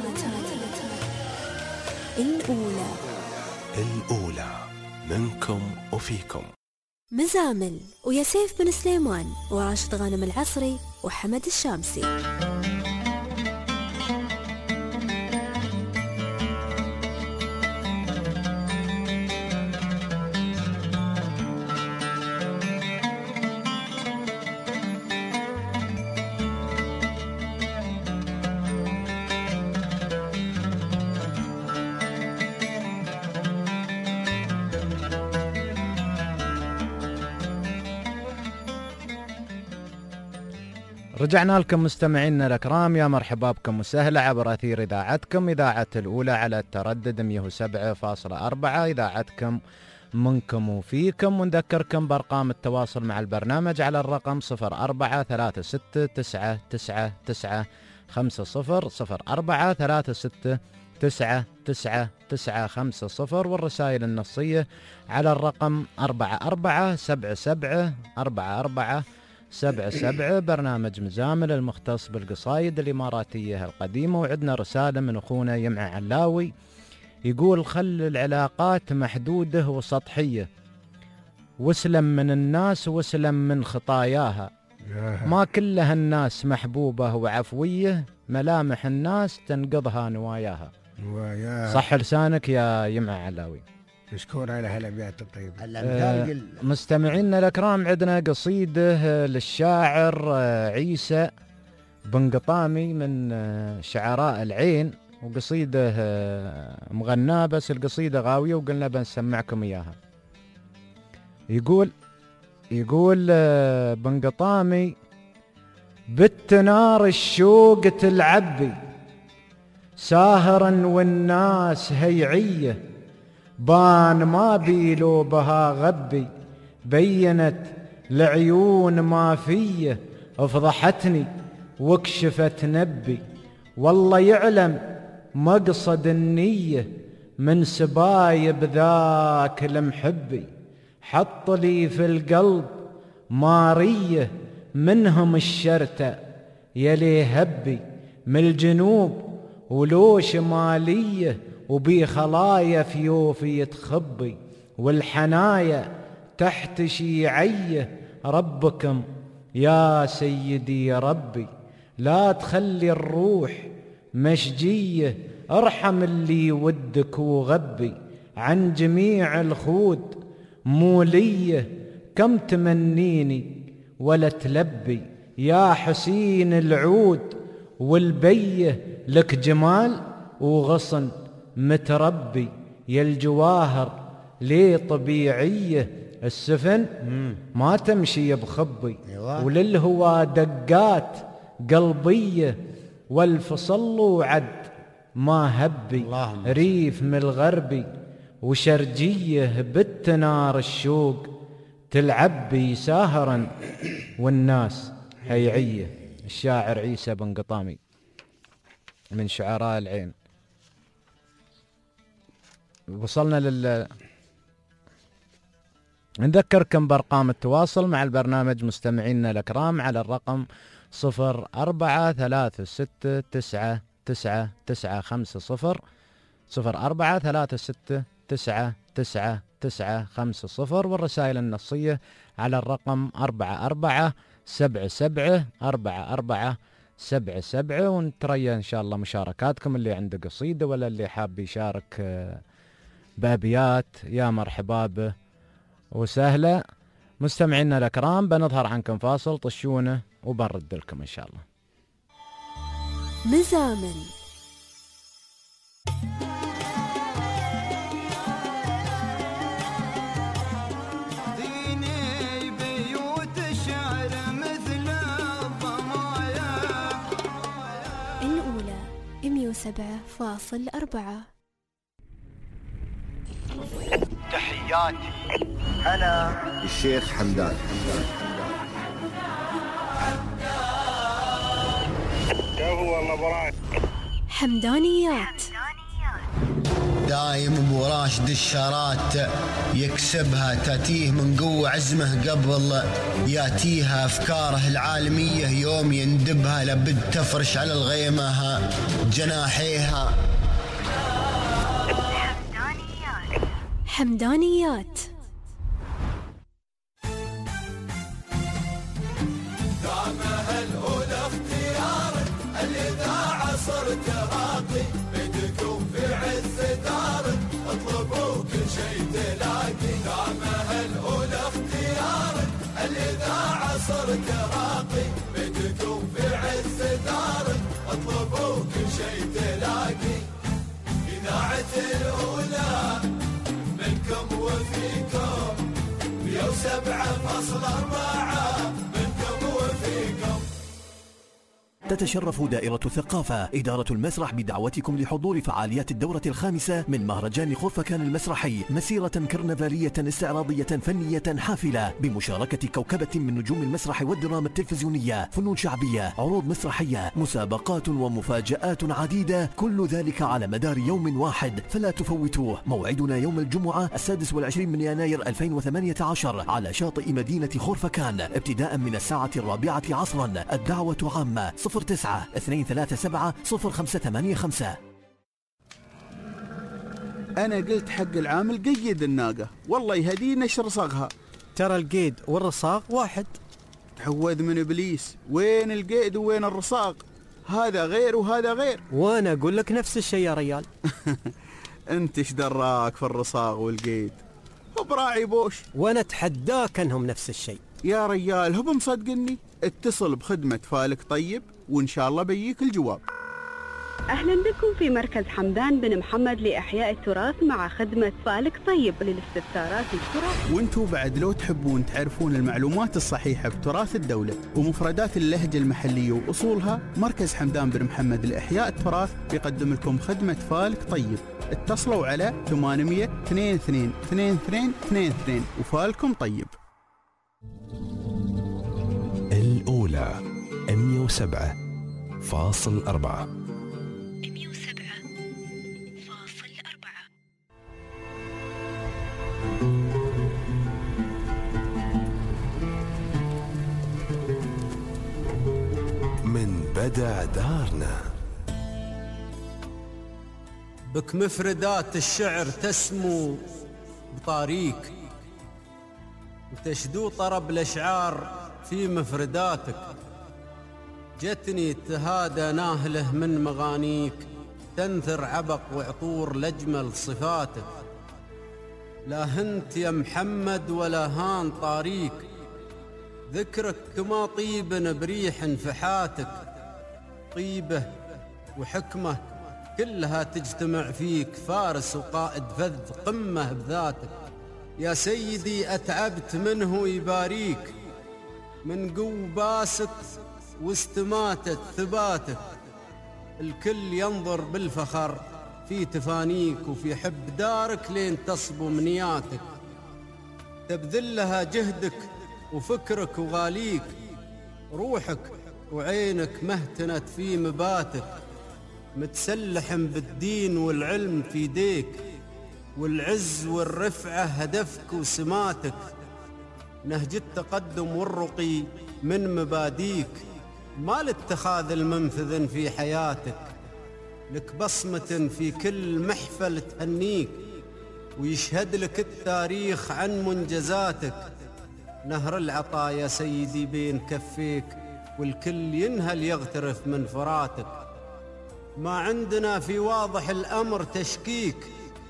الأولى الأولى منكم وفيكم. مزامل ويا سيف بن سليمان وراشد غانم العصري وحمد الشامسي. رجعنا لكم مستمعينا الأكرام، يا مرحبا بكم وسهلا عبر أثير إذاعتكم إذاعة الأولى على التردد مئة وسبعة فاصلة أربعة، إذاعتكم منكم وفيكم. ونذكركم بأرقام التواصل مع البرنامج على الرقم صفر أربعة ثلاثة ستة تسعة تسعة تسعة خمسة صفر صفر أربعة ثلاثة ستة تسعة تسعة تسعة خمسة صفر، والرسائل النصية على الرقم أربعة أربعة سبعة سبعة أربعة أربعة سبعة سبعة. برنامج مزامل المختص بالقصايد الإماراتية القديمة. وعندنا رسالة من أخونا يمع علاوي يقول: خل العلاقات محدودة وسطحية، واسلم من الناس واسلم من خطاياها، ما كلها الناس محبوبة وعفوية، ملامح الناس تنقضها نواياها. صح لسانك يا يمع علاوي، مشكور على هالابيات الطيبه. آه مستمعينا الأكرام، عندنا قصيدة للشاعر عيسى بن قطامي من شعراء العين، وقصيدة مغناة بس القصيدة غاوية وقلنا بنسمعكم إياها. يقول يقول بن قطامي: بالتنار الشوق تلعبي ساهرا والناس هيعية، بان ما بيلو بها غبي، بينت العيون ما فيه، افضحتني واكشفت نبي، والله يعلم مقصد النية، من سبايب ذاك المحبي، حط لي في القلب مارية، منهم الشرتة يلي هبي، من الجنوب ولو شمالية، وبي خلايا فيوفي تخبي، والحنايا تحت شيعية، ربكم يا سيدي ربي، لا تخلي الروح مشجية، ارحم اللي ودك وغبي، عن جميع الخود مولية، كم تمنيني ولا تلبي، يا حسين العود والبية، لك جمال وغصن متربي، يا الجواهر ليه طبيعية، السفن ما تمشي بخبي، وللهوا دقات قلبية، والفصل وعد ما هبي، ريف من الغربي وشرجية، بالتنار الشوق تلعبي ساهرا والناس هيعية. الشاعر عيسى بن قطامي من شعراء العين. وصلنا لل نذكركم بأرقام التواصل مع البرنامج مستمعينا الأكرام على الرقم صفر أربعة ثلاثة ستة تسعة تسعة تسعة خمسة صفر صفر أربعة ثلاثة ستة تسعة تسعة تسعة خمسة صفر، والرسائل النصية على الرقم أربعة أربعة سبعة سبعة أربعة أربعة سبعة سبعة. ونتريا إن شاء الله مشاركاتكم، اللي عنده قصيدة ولا اللي حاب يشارك بأبيات يا مرحبا به وسهلا. مستمعينا الأكرام، بنظهر عنكم فاصل، طشونه وبنرد لكم إن شاء الله. مزامل الأولى مئة وسبعة فاصلة أربعة. تحياتي أنا الشيخ حمدان. هو الله براك حمدانيات. دايم ابو راشد الشارات يكسبها، تاتيه من قوة عزمه قبل ياتيها افكاره العالمية، يوم يندبها لابد تفرش على الغيمة جناحيها. حمدانيات. دامها الأولى اختيارك، الإذاعة صرت راقي، بدكم في عز دارك، اطلبوا كل شيء تلاقي. دامها الأولى اختيارك، الإذاعة صرت راقي، بدكم في عز دارك، اطلبوا كل شيء تلاقي. إذاعة الأولى منكم وفيكم، مية وسبعة فاصل أربعة منكم وفيكم. تتشرف دائرة الثقافة إدارة المسرح بدعوتكم لحضور فعاليات الدورة الخامسة من مهرجان خرفكان المسرحي، مسيرة كرنفالية استعراضية فنية حافلة بمشاركة كوكبة من نجوم المسرح والدراما التلفزيونية، فنون شعبية، عروض مسرحية، مسابقات ومفاجآت عديدة، كل ذلك على مدار يوم واحد، فلا تفوتوه. موعدنا يوم الجمعة السادس والعشرين من يناير ألفين وثمانية عشر على شاطئ مدينة خرفكان، ابتداء من الساعة الرابعة عصرا. الدعوة عامة. صفر تسعة اثنين ثلاثة سبعة صفر خمسة ثمانية خمسة. أنا قلت حق العامل قيد الناقة، والله يهديه نشر صاغها. ترى القيد والرصاغ واحد. تعوذ من إبليس، وين القيد وين الرصاغ؟ هذا غير وهذا غير. وأنا أقول لك نفس الشيء يا ريال. أنت إيش دراك في الرصاغ والقيد؟ هو براعي بوش. وأنا أتحداك أنهم نفس الشيء. يا ريال هو مصدقني. اتصل بخدمة فالك طيب وإن شاء الله بيجيك الجواب. أهلا بكم في مركز حمدان بن محمد لإحياء التراث مع خدمة فالك طيب للاستفسارات التراث. وانتوا بعد لو تحبون تعرفون المعلومات الصحيحة بتراث الدولة ومفردات اللهجة المحلية وأصولها، مركز حمدان بن محمد لإحياء التراث بيقدم لكم خدمة فالك طيب. اتصلوا على ثمانمية اثنين اثنين اثنين اثنين اثنين اثنين وفالكم طيب. الأولى مية وسبعة فاصل أربعة. مية وسبعة فاصل أربعة. من بدع دارنا. بك مفردات الشعر تسمو بطاريك، وتشدو طرب الأشعار في مفرداتك. جتني تهادى ناهله من مغانيك، تنثر عبق وعطور لأجمل صفاتك. لا هنت يا محمد ولا هان طاريك، ذكرك كما طيب بريح فحاتك. طيبه وحكمه كلها تجتمع فيك، فارس وقائد فذ قمه بذاتك. يا سيدي أتعبت منه يباريك، من قو باسط واستماتت ثباتك. الكل ينظر بالفخر في تفانيك، وفي حب دارك لين تصبو منياتك. تبذلها جهدك وفكرك وغاليك، روحك وعينك مهتنت في مباتك. متسلحم بالدين والعلم في يديك، والعز والرفعة هدفك وسماتك. نهج التقدم والرقي من مباديك، ما لاتخاذ المنفذ في حياتك. لك بصمة في كل محفل تهنيك، ويشهد لك التاريخ عن منجزاتك. نهر العطايا سيدي بين كفيك، والكل ينهل يغترف من فراتك. ما عندنا في واضح الأمر تشكيك،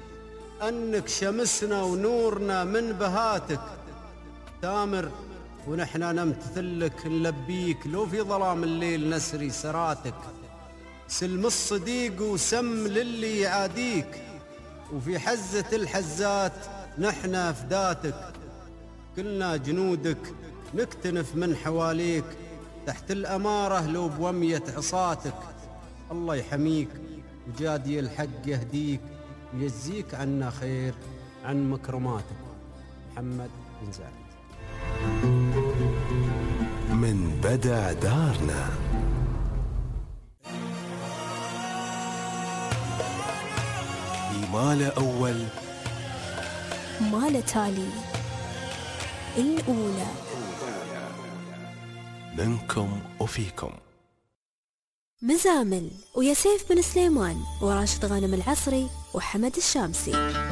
أنك شمسنا ونورنا من بهاتك. تامر ونحنا نمتثلك نلبيك، لو في ظلام الليل نسري سراتك. سلم الصديق وسم للي يعاديك، وفي حزة الحزات نحنا فداتك. كلنا جنودك نكتنف من حواليك، تحت الأمارة لو بومية عصاتك. الله يحميك وجادي الحق يهديك، ويجزيك عنا خير عن مكرماتك. محمد بن زايد. من بدع دارنا. ما له أول ما له تالي. الأولى منكم وفيكم. مزامل ويا سيف بن سليمان وراشد غانم العصري وحمد الشامسي.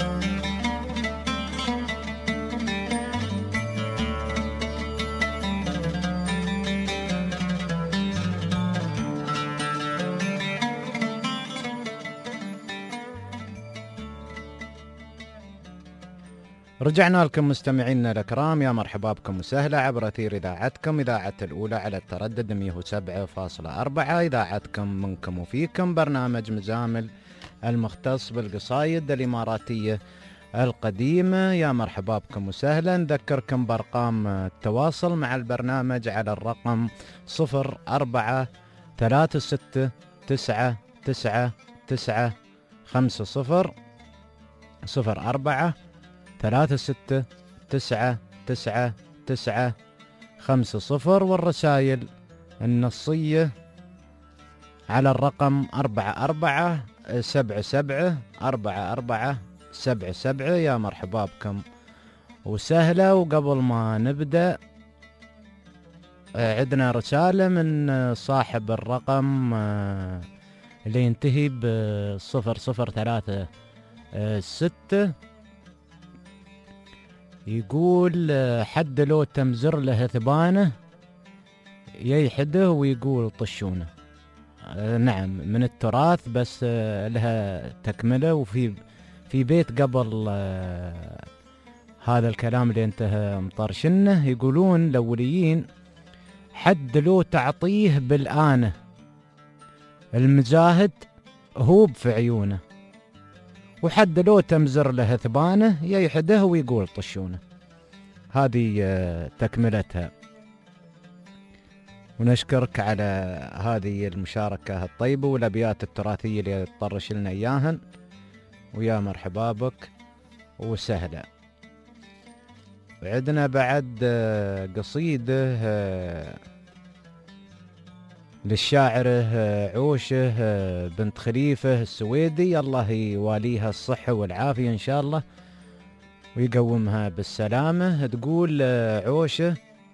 رجعنا لكم مستمعينا الأكرام، يا مرحبا بكم وسهلا عبر أثير إذاعتكم إذاعة الأولى على التردد مئة وسبعة فاصلة أربعة، إذاعتكم منكم وفيكم، برنامج مزامل المختص بالقصايد الإماراتية القديمة. يا مرحبا بكم وسهلا. نذكركم بأرقام التواصل مع البرنامج على الرقم صفر أربعة ثلاثة ستة تسعة تسعة تسعة خمسة صفر صفر أربعة ثلاثة ستة تسعة تسعة تسعة خمسة صفر، والرسائل النصية على الرقم أربعة أربعة سبعة سبعة أربعة أربعة سبعة سبعة. يا مرحبا بكم وسهلا. وقبل ما نبدأ عندنا رسالة من صاحب الرقم اللي ينتهي بصفر صفر ثلاثة ستة، يقول حد لو تمزر له ثبانه ييحده ويقول طشونه. نعم من التراث، بس لها تكملة. وفي في بيت قبل هذا الكلام اللي انتهى مطرشنه يقولون الأوليين حد لو تعطيه بالآنة المزاهد هوب في عيونه، وحد لو تمزر له ثبانه ييحده ويقول طشونه. هذه تكملتها. ونشكرك على هذه المشاركة الطيبة والأبيات التراثية اللي تطرش لنا إياهن، ويا مرحبا بك وسهلا. وعندنا بعد قصيدة للشاعر عوشة بنت خليفة السويدي، الله يواليها الصحة والعافية إن شاء الله ويقومها بالسلامة. تقول عوشة،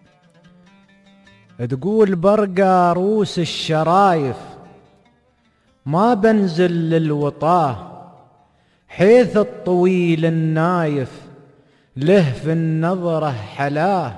تقول برقى روس الشرايف ما بنزل للوطاه، حيث الطويل النايف له في النظرة حلاه،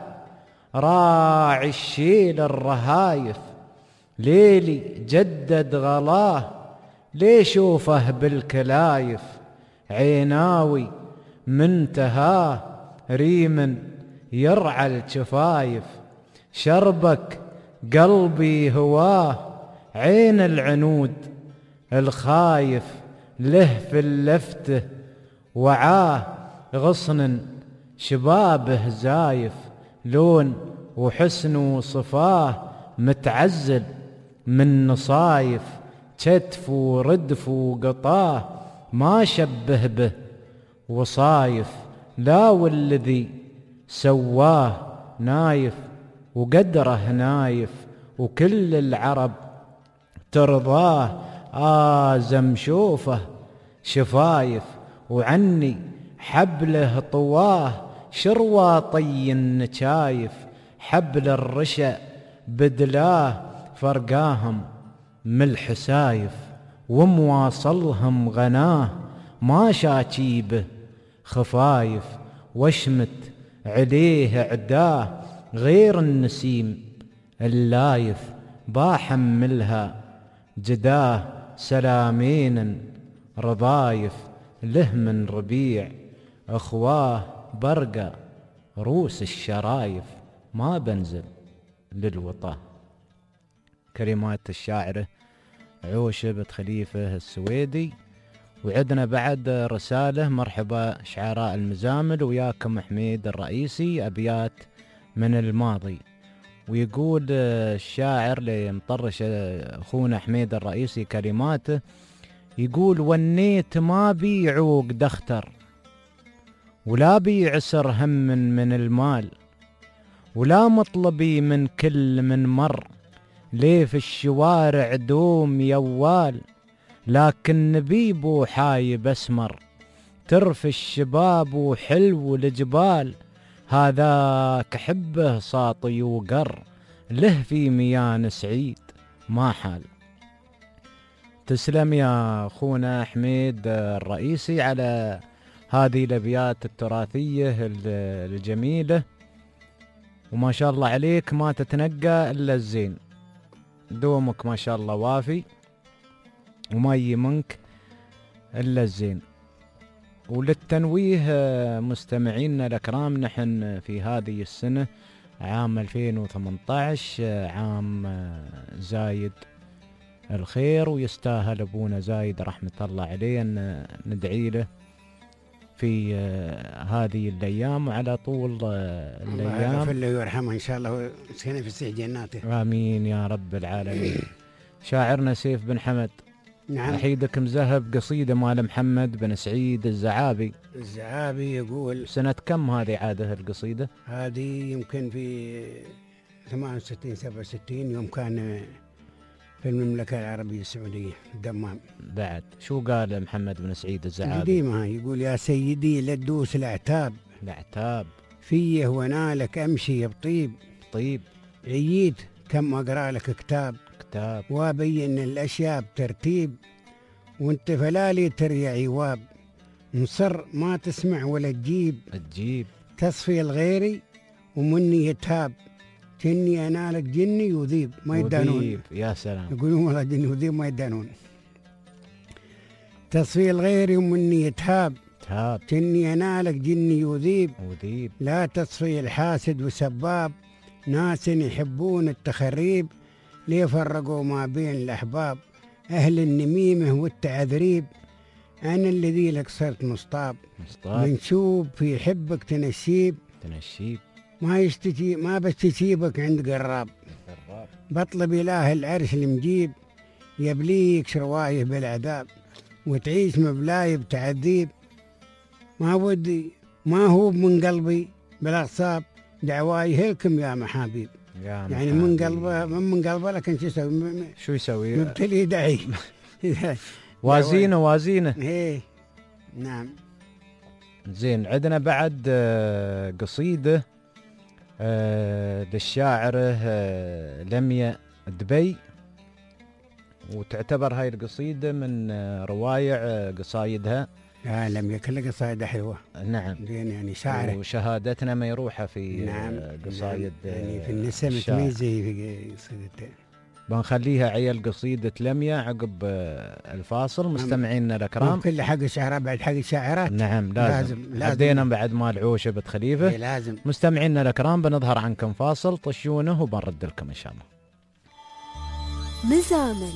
راعي الشيل الرهايف ليلي جدد غلاه، ليه شوفه بالكلايف عيناوي منتهاه، ريمن يرعى الشفايف شربك قلبي هواه، عين العنود الخايف له في اللفته وعاه، غصن شبابه زايف لون وحسن وصفاه، متعزل من نصايف كتف وردف وقطاه، ما شبه به وصايف لا والذي سواه نايف، وقدره نايف وكل العرب ترضاه، آزم شوفه شفايف وعني حبله طواه، شروى طي النشايف حبل الرشا بدلاه، فرقاهم ملح سايف ومواصلهم غناه، ما شاكيبه خفايف وشمت عليه عداه، غير النسيم اللايف باحملها جداه، سلامين رضايف له من ربيع أخواه، برقى روس الشرايف ما بنزل للوطاه. كلمات الشاعرة عوشة بنت خليفة السويدي. وعندنا بعد رسالة، مرحبا شعراء المزامل، وياكم حميد الرئيسي، أبيات من الماضي. ويقول الشاعر لمطرش أخونا حميد الرئيسي كلماته، يقول ونيت ما بيعوق دختر ولا بيعسر هم من المال، ولا مطلبي من كل من مر، ليه في الشوارع دوم يوال، لكن نبيبو حايب أسمر ترف الشباب وحلو الجبال، هذاك حبه ساطي وقر، له في ميان سعيد ما حال. تسلم يا أخونا حميد الرئيسي على هذه الأبيات التراثية الجميلة، وما شاء الله عليك ما تتنقى إلا الزين، دومك ما شاء الله وافي وما يجي منك إلا الزين. وللتنويه مستمعينا الأكرام، نحن في هذه السنة عام ألفين وثمانية عشر عام زايد الخير، ويستاهل أبونا زايد رحمة الله عليه أن ندعي له في هذه الأيام وعلى طول الأيام. الله يغفر له ويرحمه إن شاء الله ويسكنه في سيح جناته. آمين يا رب العالمين. شاعرنا سيف بن حمد، نعم، أحيدك مذهب قصيدة مال محمد بن سعيد الزعابي. الزعابي يقول سنة كم هذه عاده القصيدة؟ هذه يمكن في ثمانية وستين سبعة وستين، يوم كان في المملكة العربية السعودية الدمام. بعد شو قال محمد بن سعيد الزعابي؟ قديمة، يقول يا سيدي لا تدوس الأعتاب، الأعتاب فيه ونالك أمشي بطيب طيب، عييت كم أقرأ لك كتاب كتاب وابين الأشياء بترتيب، وانت فلالي تريع عواب، مصر ما تسمع ولا تجيب تجيب تصفي الغيري ومني يتهاب، جني أنالك جني وذيب ما يدانون. يا سلام، يقولون والله جني وذيب ما يدانون. تصفي الغيري ومني يتهاب تهاب، جني أنالك جني وذيب وذيب، لا تصفي الحاسد وسباب، ناس يحبون التخريب، ليه فرقوا ما بين الأحباب، أهل النميمة والتعذريب، أنا الذي لك صرت مصطاب، منشوب في حبك تنشيب تنشيب، ما يشتكي ما بستجيبك عند قراب، قراب بطلب إله العرش المجيب، يبليك شروايه بالعذاب، وتعيش مبلاي بتعذيب، ما ودي ما هو من قلبي بالأغصاب، دعواي هلكم يا محابيب. يا يعني من قلبه من من قلبه، لكن شو يسوي؟ شو يسوي؟ مبتلي دعي. وازينه وازينه. ايه نعم. زين، عندنا بعد قصيدة للشاعرة لميا دبي، وتعتبر هاي القصيدة من روايع قصايدها. آه لميا كلها قصايد حلوة. نعم. زين يعني شاعرة. وشهادتنا ميروحة في نعم. قصايد. نعم. يعني في النساء متميزة في قصيدته. بنخليها عيال قصيدة لميا عقب الفاصل. مستمعينا الأكرام، كل حق الشعراء بعد حق الشاعرات. نعم لازم, لازم. عدينا بعد مال عوشة بنت خليفة. إيه لازم. مستمعينا الأكرام، بنظهر عنكم فاصل، طشونه وبنرد لكم إن شاء الله. مزامن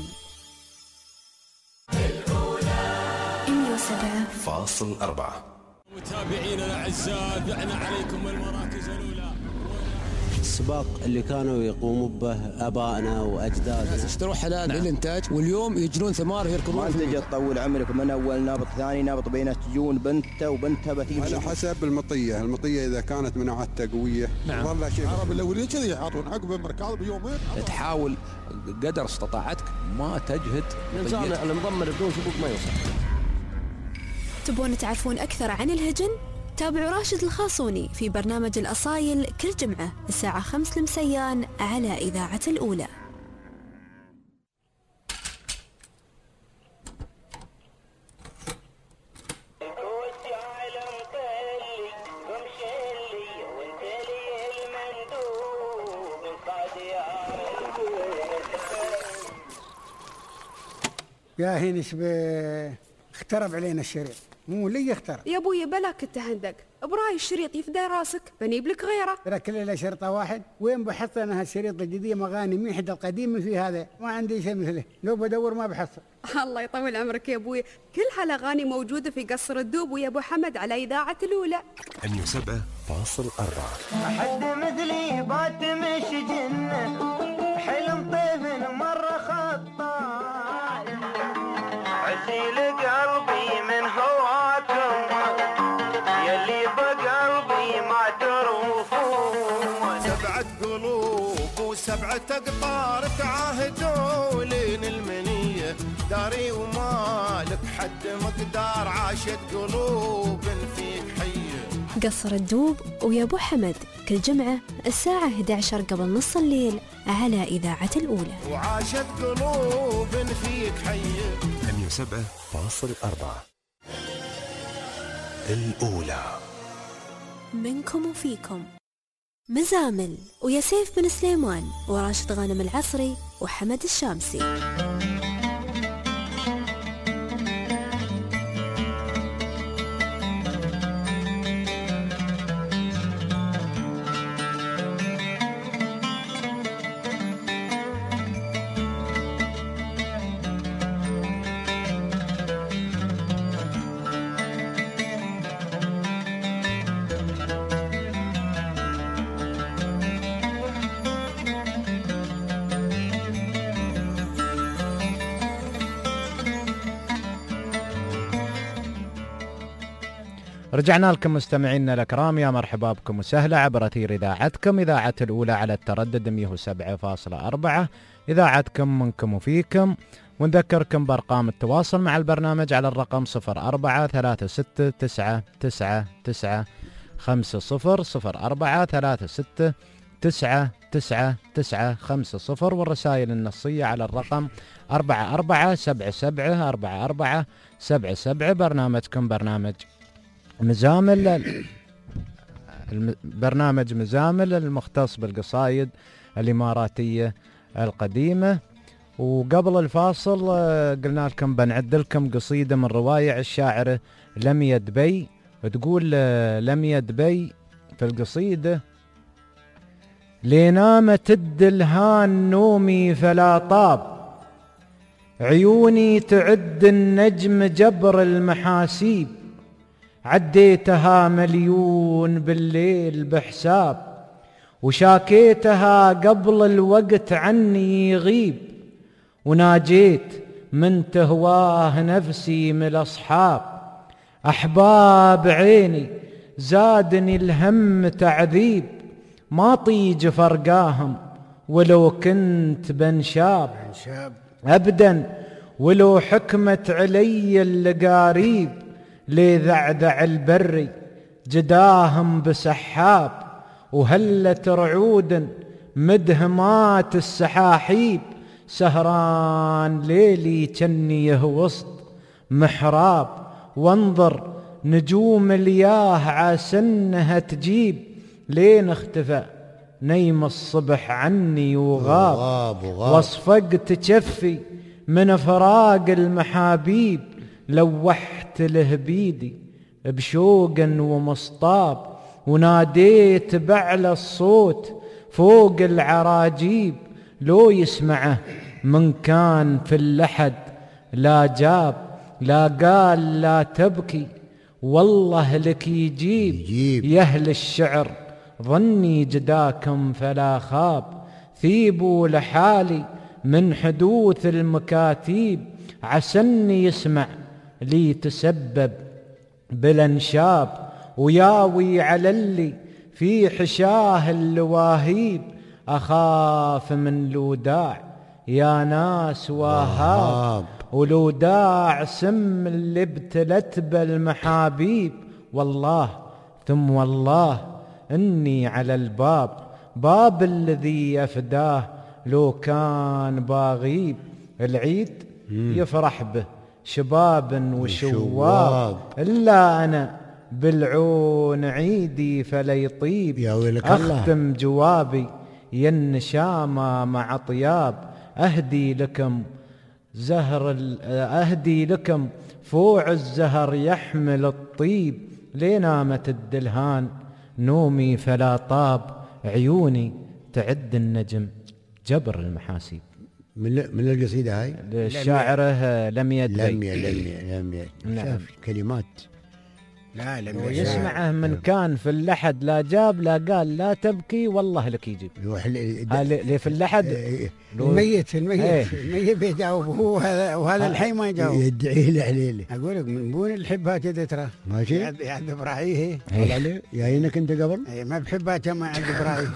مية وسبعة فاصل أربعة. متابعينا الأعزاء، دعنا عليكم المراكز الأولى. السباق اللي كانوا يقوموا به ابائنا واجدادنا، اشتروا حلال نعم. للانتاج، واليوم يجنون ثمار يركبون. ما تجي تطول عمرك من اول نابط ثاني نابط بينه تجون بنته وبنتها بتيجي على حسب المطيه، المطيه اذا كانت مناعتها قويه نعم. والله شيء العرب الاولين كذا يحاطون عقب المركاض بيومين. تحاول قدر استطاعتك ما تجهد. الانسان المضمر بدون سبوق ما يوصل. تبون تعرفون اكثر عن الهجن؟ تابعوا راشد الخاصوني في برنامج الأصايل كل جمعة الساعة خمس المسيان على إذاعة الأولى. يا هينش اخترب علينا الشريط، مو لي اخترب يا ابوي، بلاك التهندق براي الشريط يفدى راسك، بنيب لك غيره. ترى كل له شرطه واحد، وين بحصل انا هالشريط الجديد؟ مغاني ميحد القديم في هذا، ما عندي شيء مثله، لو بدور ما بحصل. الله يطول عمرك يا ابوي، كل هالاغاني موجوده في قصر الدوب ويا ابو حمد على اذاعه الاولى. مية وسبعة فاصل أربعة. أحد مثلي بات مش جنة، حلم طيف مرة خطاي، عسيل قلبي من هواكم يلي بقلبي ما تروفون. سبعة قلوب وسبعة أقطار تعاهدوا لين المنية، داري ومالك حد مقدار وعاشت قلوب فيك حية. قصر الدوب ويا أبو حمد كل جمعة الساعة إحدى عشر قبل نص الليل على إذاعة الأولى. وعاشت قلوب فيك حية. ثمانية وسبعة فاصل أربعة الأولى. منكم وفيكم مزامل ويا سيف بن سليمان وراشد غانم العصري وحمد الشامسي. رجعنا لكم مستمعينا الأكرام، يا مرحبا بكم وسهلا عبر أثير إذاعتكم إذاعة الأولى على التردد مئة وسبعة فاصلة أربعة، إذاعتكم منكم وفيكم. ونذكركم بأرقام التواصل مع البرنامج على الرقم صفر أربعة ثلاثة ستة تسعة تسعة تسعة خمسة صفر صفر أربعة ثلاثة ستة تسعة تسعة تسعة خمسة صفر، والرسائل النصية على الرقم أربعة أربعة سبعة سبعة أربعة أربعة سبعة سبعة. برنامجكم برنامج مزامل، برنامج مزامل المختص بالقصايد الإماراتية القديمة. وقبل الفاصل قلنا لكم بنعد لكم قصيدة من روايع الشاعرة لميا دبي. تقول لميا دبي في القصيدة: لينامت الدلهان نومي فلا طاب، عيوني تعد النجم جبر المحاسيب، عديتها مليون بالليل بحساب، وشاكيتها قبل الوقت عني يغيب، وناجيت من تهواه نفسي من الأصحاب، أحباب عيني زادني الهم تعذيب، ما طيج فرقاهم ولو كنت بنشاب أبدا، ولو حكمت علي اللقاريب، لذعذع البري جداهم بسحاب، وهلت رعود مدهمات السحاحيب، سهران ليلي كنيه وسط محراب، وانظر نجوم الياه عسنها تجيب، لين اختفى نيم الصبح عني وغاب، وغاب وغاب واصفقت كفي من فراق المحابيب، لوحت له بيدي بشوق ومصطاب، وناديت بعلى الصوت فوق العراجيب، لو يسمعه من كان في اللحد لا جاب، لا قال لا تبكي والله لك يجيب, يجيب يا أهل الشعر ظني جداكم فلا خاب، ثيبوا لحالي من حدوث المكاتيب، عسني يسمع لي تسبب بالانشاب، وياوي على اللي في حشاه اللواهيب، أخاف من لوداع يا ناس وهاب، ولوداع سم اللي ابتلت بالمحابيب، والله ثم والله إني على الباب، باب الذي أفداه لو كان باغيب، العيد يفرح به شباب وشواب، إلا أنا بالعون عيدي فليطيب، أختم جوابي يا النشامة مع طياب، أهدي لكم زهر أهدي لكم فوع الزهر يحمل الطيب، لينامت الدلهان نومي فلا طاب، عيوني تعد النجم جبر المحاسيب. من من القصيدة هاي الشاعره لميا دبي. لميا لميا لميا نعم. كلمات لا لم ويسمعه من كان في اللحد لا جاب، لا قال لا تبكي والله لك يجيب. اللي في اللحد الميت الميت الميت بيجاوب هو، وهذا الحي ما يجاوب، يدعي له عليه. اقول لك من بون الحبها كذا ترى ماشي يعني براعيه عليه جايينك انت قبل ما بحبها كما عند براعيه.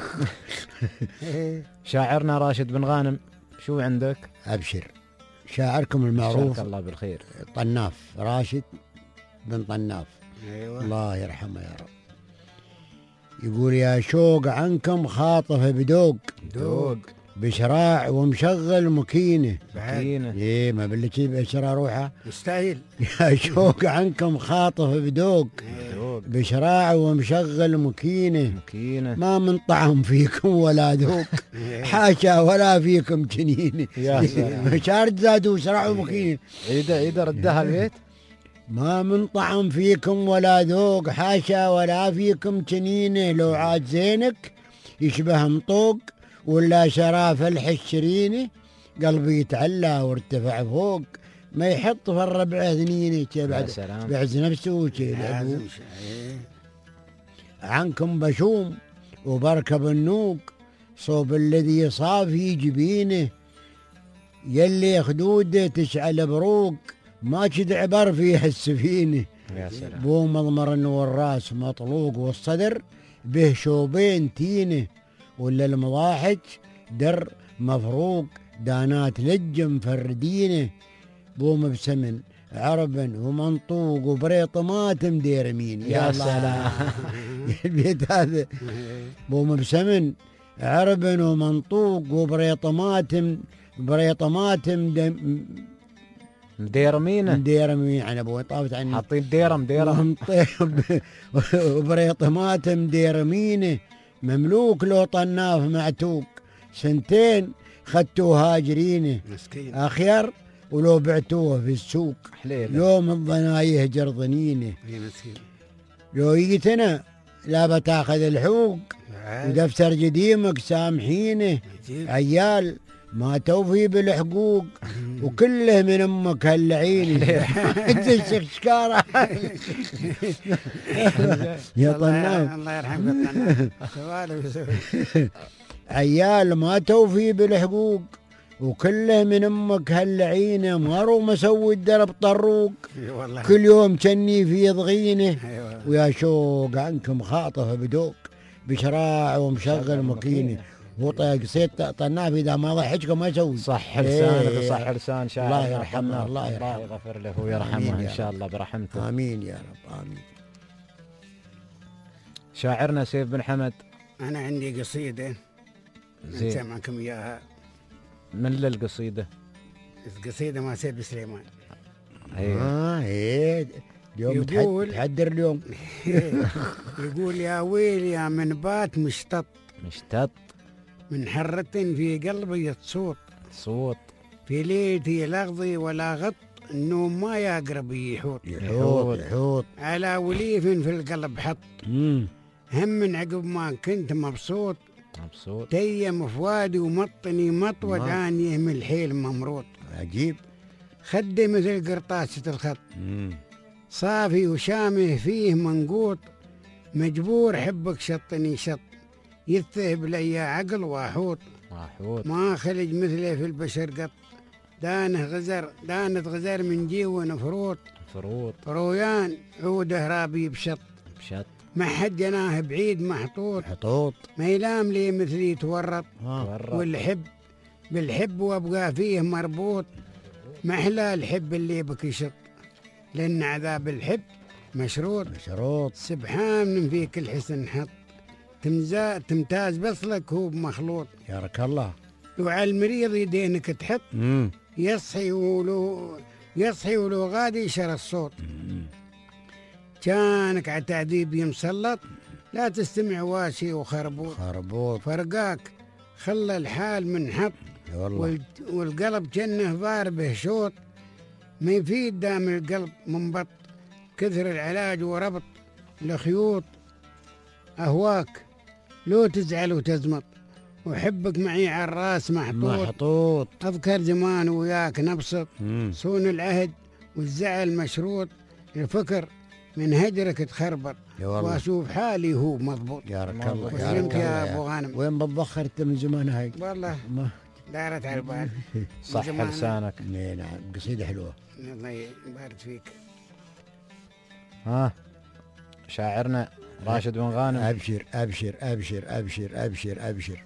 شاعرنا راشد بن غانم شو عندك؟ ابشر، شاعركم المعروف الله بالخير طناف راشد بن طناف. أيوة. الله يرحمه يا رب. يقول يا شوق عنكم خاطف بدوق دوق بشراع ومشغل مكينه. مكينه ايه ما بالله شي بشرى روحه مستاهل. يا شوق عنكم خاطف بدوق بشراع ومشغل مكينه مكينه ما من طعم فيكم ولا ذوق حاشا ولا فيكم جنينه. يا سلام. مشارد زادوا شراع ومكينه. عيده عيده ردها البيت. ما من طعم فيكم ولا ذوق حاشا ولا فيكم جنينه. لو عاد زينك يشبه مطوق ولا شراف الحشرينه. قلبي يتعلى وارتفع فوق ما يحط في الربع ثنينه. بعد بعز نفسه وشي عنكم بشوم وبركب النوق صوب الذي صافي جبينه. يلي خدوده تشعل بروق ما تدعبر فيها السفينه. يا سلام. بو مضمر والراس مطلوق والصدر به شوبين تينه ولا المضاحك در مفروق دانات لج مفردينه. بو مبسمن عربا ومنطوق وبريطمات مدير مين. يا, يا سلام. البيت هذا بو مبسمن عربا ومنطوق وبريطمات بريطمات مديرمينه مديرمين عن ابو طافت عني حاطين ديرم ديرم وبريطمات مديرمينه. مملوك لو طناف معتوق سنتين خدتوه هاجرينه. مسكين. اخير ولو بعتوه في السوق حليلة. يوم الضنايه جرضنينه. لو جيتنا لا بتاخذ الحوق ودفتر قديمك سامحينه. عيال ما توفي بالحقوق وكله من امك هاللعين. انت الشكشكاره يا طناف. الله يرحمك. عيال ما توفي بالحقوق وكله من امك هاللعينه. مارو مسوي الدرب طروق كل يوم كني في ضغينه. ويا شوق عنكم خاطف بدوق بشراع ومشغل مكينه. هو قصيت طناف اذا ما ضحككم ما يسوي. صح لسانك إيه صح لسان شاعر. الله يرحمه. الله يرحمه. يغفر له ويرحمه ان شاء الله برحمته. امين يا رب امين. شاعرنا سيف بن حمد. انا عندي قصيده انسى معكم اياها. من للقصيده؟ القصيده مع سيد سليمان. اه ايه اليوم يقول تحدر اليوم. يقول يا ويل يا من بات مشتط مشتط من حرة في قلبي صوت صوت في ليتي لغضي ولا غط النوم ما يقرب يحوط يحوط يحوط على وليف في القلب حط. مم. هم من عقب ما كنت مبسوط مبسوط تيم فؤادي ومطني مط ودانيه من الحيل ممروط. عجيب. خدي مثل قرطاسة الخط. مم. صافي وشامه فيه منقوط مجبور حبك شطني شط يذهب لي عقل واحوط واحوط ما خلج مثله في البشر قط. دانه غزر دانت غزر من جيوه فروط فروط رويان عوده رابي بشط بشط ما حد جناه بعيد محطوط محطوط ما يلام لي مثلي تورط. تورط والحب بالحب وابقى فيه مربوط ما احلى الحب اللي بك يشط لان عذاب الحب مشروط مشروط. سبحان من فيك الحسن حط تمزا تمتاز بصلك هو بمخلوط. يارك الله. وعلى المريض يدينك تحط مم. يصحي ولو يصحي ولو غادي شر الصوت. مم. كانك على تعذيب يمسلط لا تستمع واشي وخربوط خربوط فرقاك خلى الحال من حط وال... والقلب جنه ضاربه شوط ما يفيد دام القلب منبط كثر العلاج وربط لخيوط أهواك لو تزعل وتزمط وحبك معي على الراس محطوط محطوط. أذكر زمان وياك نبسط مم. صون العهد والزعل مشروط الفكر من هجرك تخربط واشوف حالي هو مضبوط. يا رك الله يا, يا ابو غانم. وين بتبخرت من زمان هاي؟ والله ما دارت على البال. صح لسانك. نعم قصيده حلوه. الله يبارك فيك. ها شاعرنا راشد بن غانم. ابشر ابشر ابشر ابشر ابشر ابشر.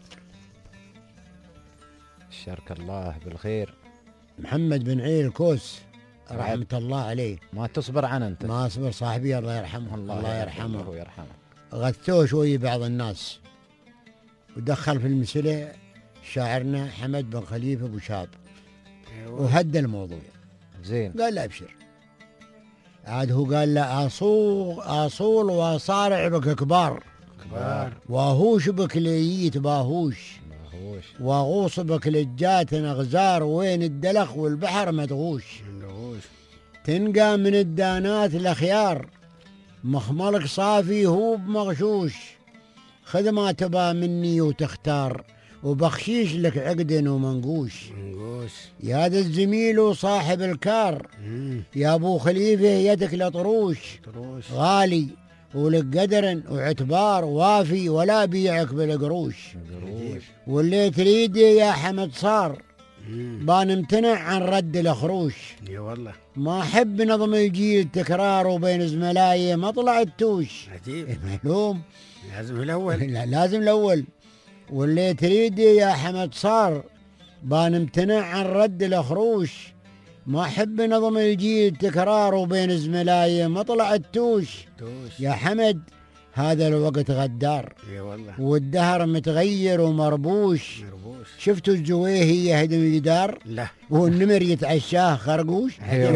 شارك الله بالخير. محمد بن عيل الكوس رحمة الله عليه. ما تصبر عن أنت. ما أصبر صاحبي الله يرحمه. الله, الله يرحمه. الله يرحمه. غثوه شوي بعض الناس، ودخل في المسألة شاعرنا حمد بن خليفة أبو شاب، وهدى الموضوع. زين. قال لا أبشر. عاد هو قال لا أصول أصول وصارع بك كبار كبار واهوش بك ليت باهوش باهوش واغوص بك لجات أغزار، وين الدلخ والبحر مدغوش. تنقى من الدانات الأخيار، مخملك صافي هو بمغشوش. خذ ما تبى مني وتختار، وبخشيش لك عقد ومنقوش. يا ذا الزميل وصاحب الكار، يا ابو خليفه يدك لطروش. غالي ولك قدر واعتبار وافي، ولا بيعك بالقروش. واللي تريده يا حمد صار، بانمتنع عن رد الخروش. يا والله ما احب نظم الجيل تكرار، وبين زملاي مطلع التوش. عجيب. معلوم لازم الاول. لا لازم الاول. واللي تريده يا حمد صار، بانمتنع عن رد الخروش. ما احب نظم الجيل تكرار، وبين زملاي مطلع التوش. توش. يا حمد هذا الوقت غدار، يا والله والدهر متغير ومربوش. مربوش. شفتوا الزويهي يهدم جدار؟ لا. والنمر يتعشاه خرقوش.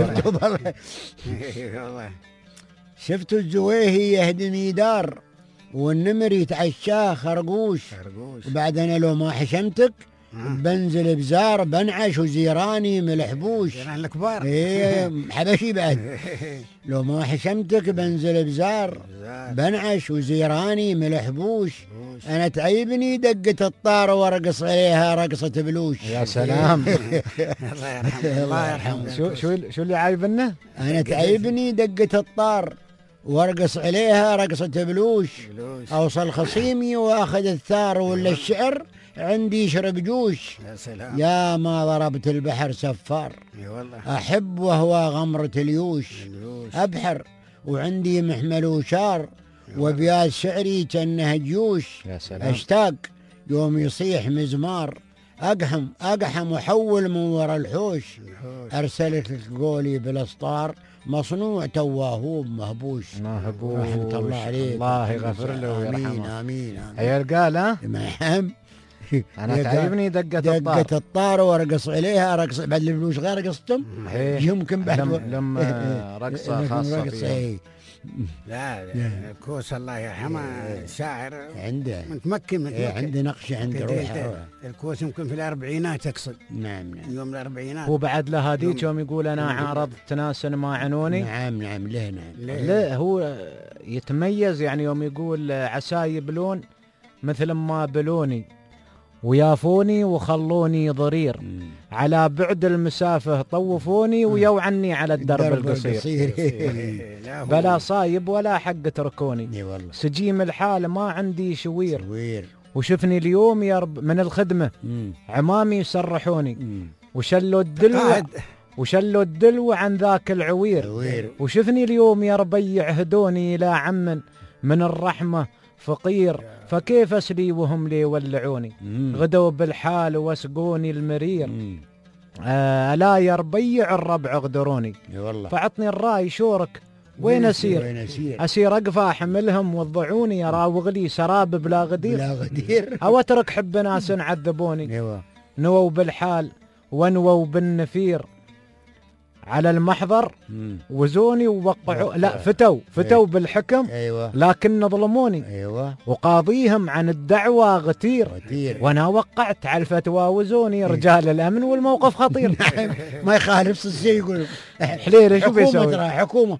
والله. شفتوا الزويهي يهدم جدار، والنمر يتعشاه خرقوش. خرقوش. وبعد انا لو ما حشمتك بنزل بزار، بنعش وزيراني ملحبوش. زيران الكبار. ايه حبشي بعد. لو ما حشمتك بنزل بزار، بنعش وزيراني ملحبوش. انا تعيبني دقة الطار وارقص عليها رقصة بلوش. يا سلام. الله يرحمه. الله يرحمه. شو شو شو اللي عايبنا؟ انا تعيبني دقة الطار وارقص عليها رقصة بلوش. اوصل خصيمي واخذ الثار، ولا الشعر عندي يشرب جوش. يا سلام. يا ما ضربت البحر سفار، يا والله. احب وهو غمرة اليوش. ابحر وعندي محمل وشار، وبياز شعري كانه جيوش. يا سلام. اشتاق يوم يصيح مزمار، اقحم اقحم وحول من ورا الحوش. ارسلت لك قولي بالاسطار، مصنوع تواهوب مهبوش. مهبوش. رحمة الله عليك. الله يغفر له ويرحمه. امين امين. عيال قال ها؟ نعم. انا تعجبني دقة الطار. دقة الطار وارقص عليها رقص. بعد الفلوس غير رقصتم يمكن بعد لم, لم رقصة خاصة فيه. لا الكوس الله يرحمه شاعر عنده متمكن متمكن. عنده نقش عنده روحه. الكوس يمكن في الأربعينات تقصد. نعم نعم. يوم الأربعينات. هو بعد له هذيك يوم يقول أنا عارضت ناس ما عنوني. نعم نعم. له نعم. لا هو يتميز يعني يوم يقول عساي يبلون مثل ما بلوني، ويافوني وخلوني ضرير. مم. على بعد المسافة طوفوني، ويو عني على الدرب, الدرب القصير. بلا صايب ولا حق تركوني. سجيم الحال ما عندي شوير. شوير. وشفني اليوم يا رب من الخدمة. مم. عمامي يسرحوني. مم. وشلوا الدلو وشلوا الدلو عن ذاك العوير. عوير. وشفني اليوم يا ربي يعهدوني إلى عم من الرحمة فقير. فكيف أسلي وهم لي يولعوني؟ غدوا بالحال واسقوني المرير. آه لا يا ربيع الربع غدروني. فعطني الراي شورك وين أسير؟ وين أسير؟ أسير أقفى أحملهم وضعوني، أراوغ لي سراب بلا غدير. بلا غدير. أو أترك حب ناس عذبوني. نووا بالحال ونووا بالنفير، على المحضر وزوني ووقعوا. لا فتوا فتوا بالحكم. أيوة. لكن ظلموني. أيوة. وقاضيهم عن الدعوة غتير. غتير. وانا وقعت على الفتوى وزوني. رجال الامن والموقف خطير. ما يخالف الشيء يقول حليله شو بيسوي؟ حكومه حكومه.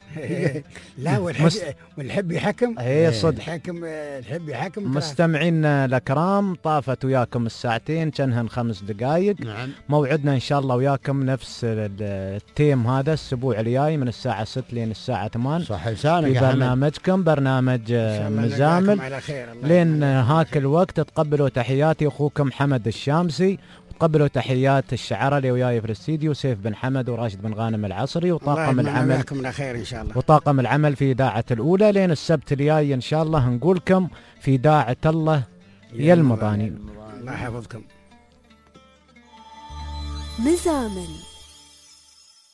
لا والحب والحب يحكم. اي صدق. حكم الحب يحكم. مستمعينا الكرام طافت وياكم الساعتين كانهن خمس دقائق. نعم. موعدنا ان شاء الله وياكم نفس التيم هذا الاسبوع الجاي من الساعه ستة لين الساعه ثمانية. صح لسانك في برنامجكم برنامج مزامل. لين هاك الوقت تقبلوا تحياتي اخوكم حمد الشامسي، وتقبلوا تحيات الشعراء اللي وياي في الاستديو سيف بن حمد وراشد بن غانم العصري، وطاقم العمل خير ان شاء الله، وطاقم العمل في اذاعه الاولى. لين السبت الجاي ان شاء الله نقولكم في اذاعه الله يا المضاني. الله يحفظكم. مزامل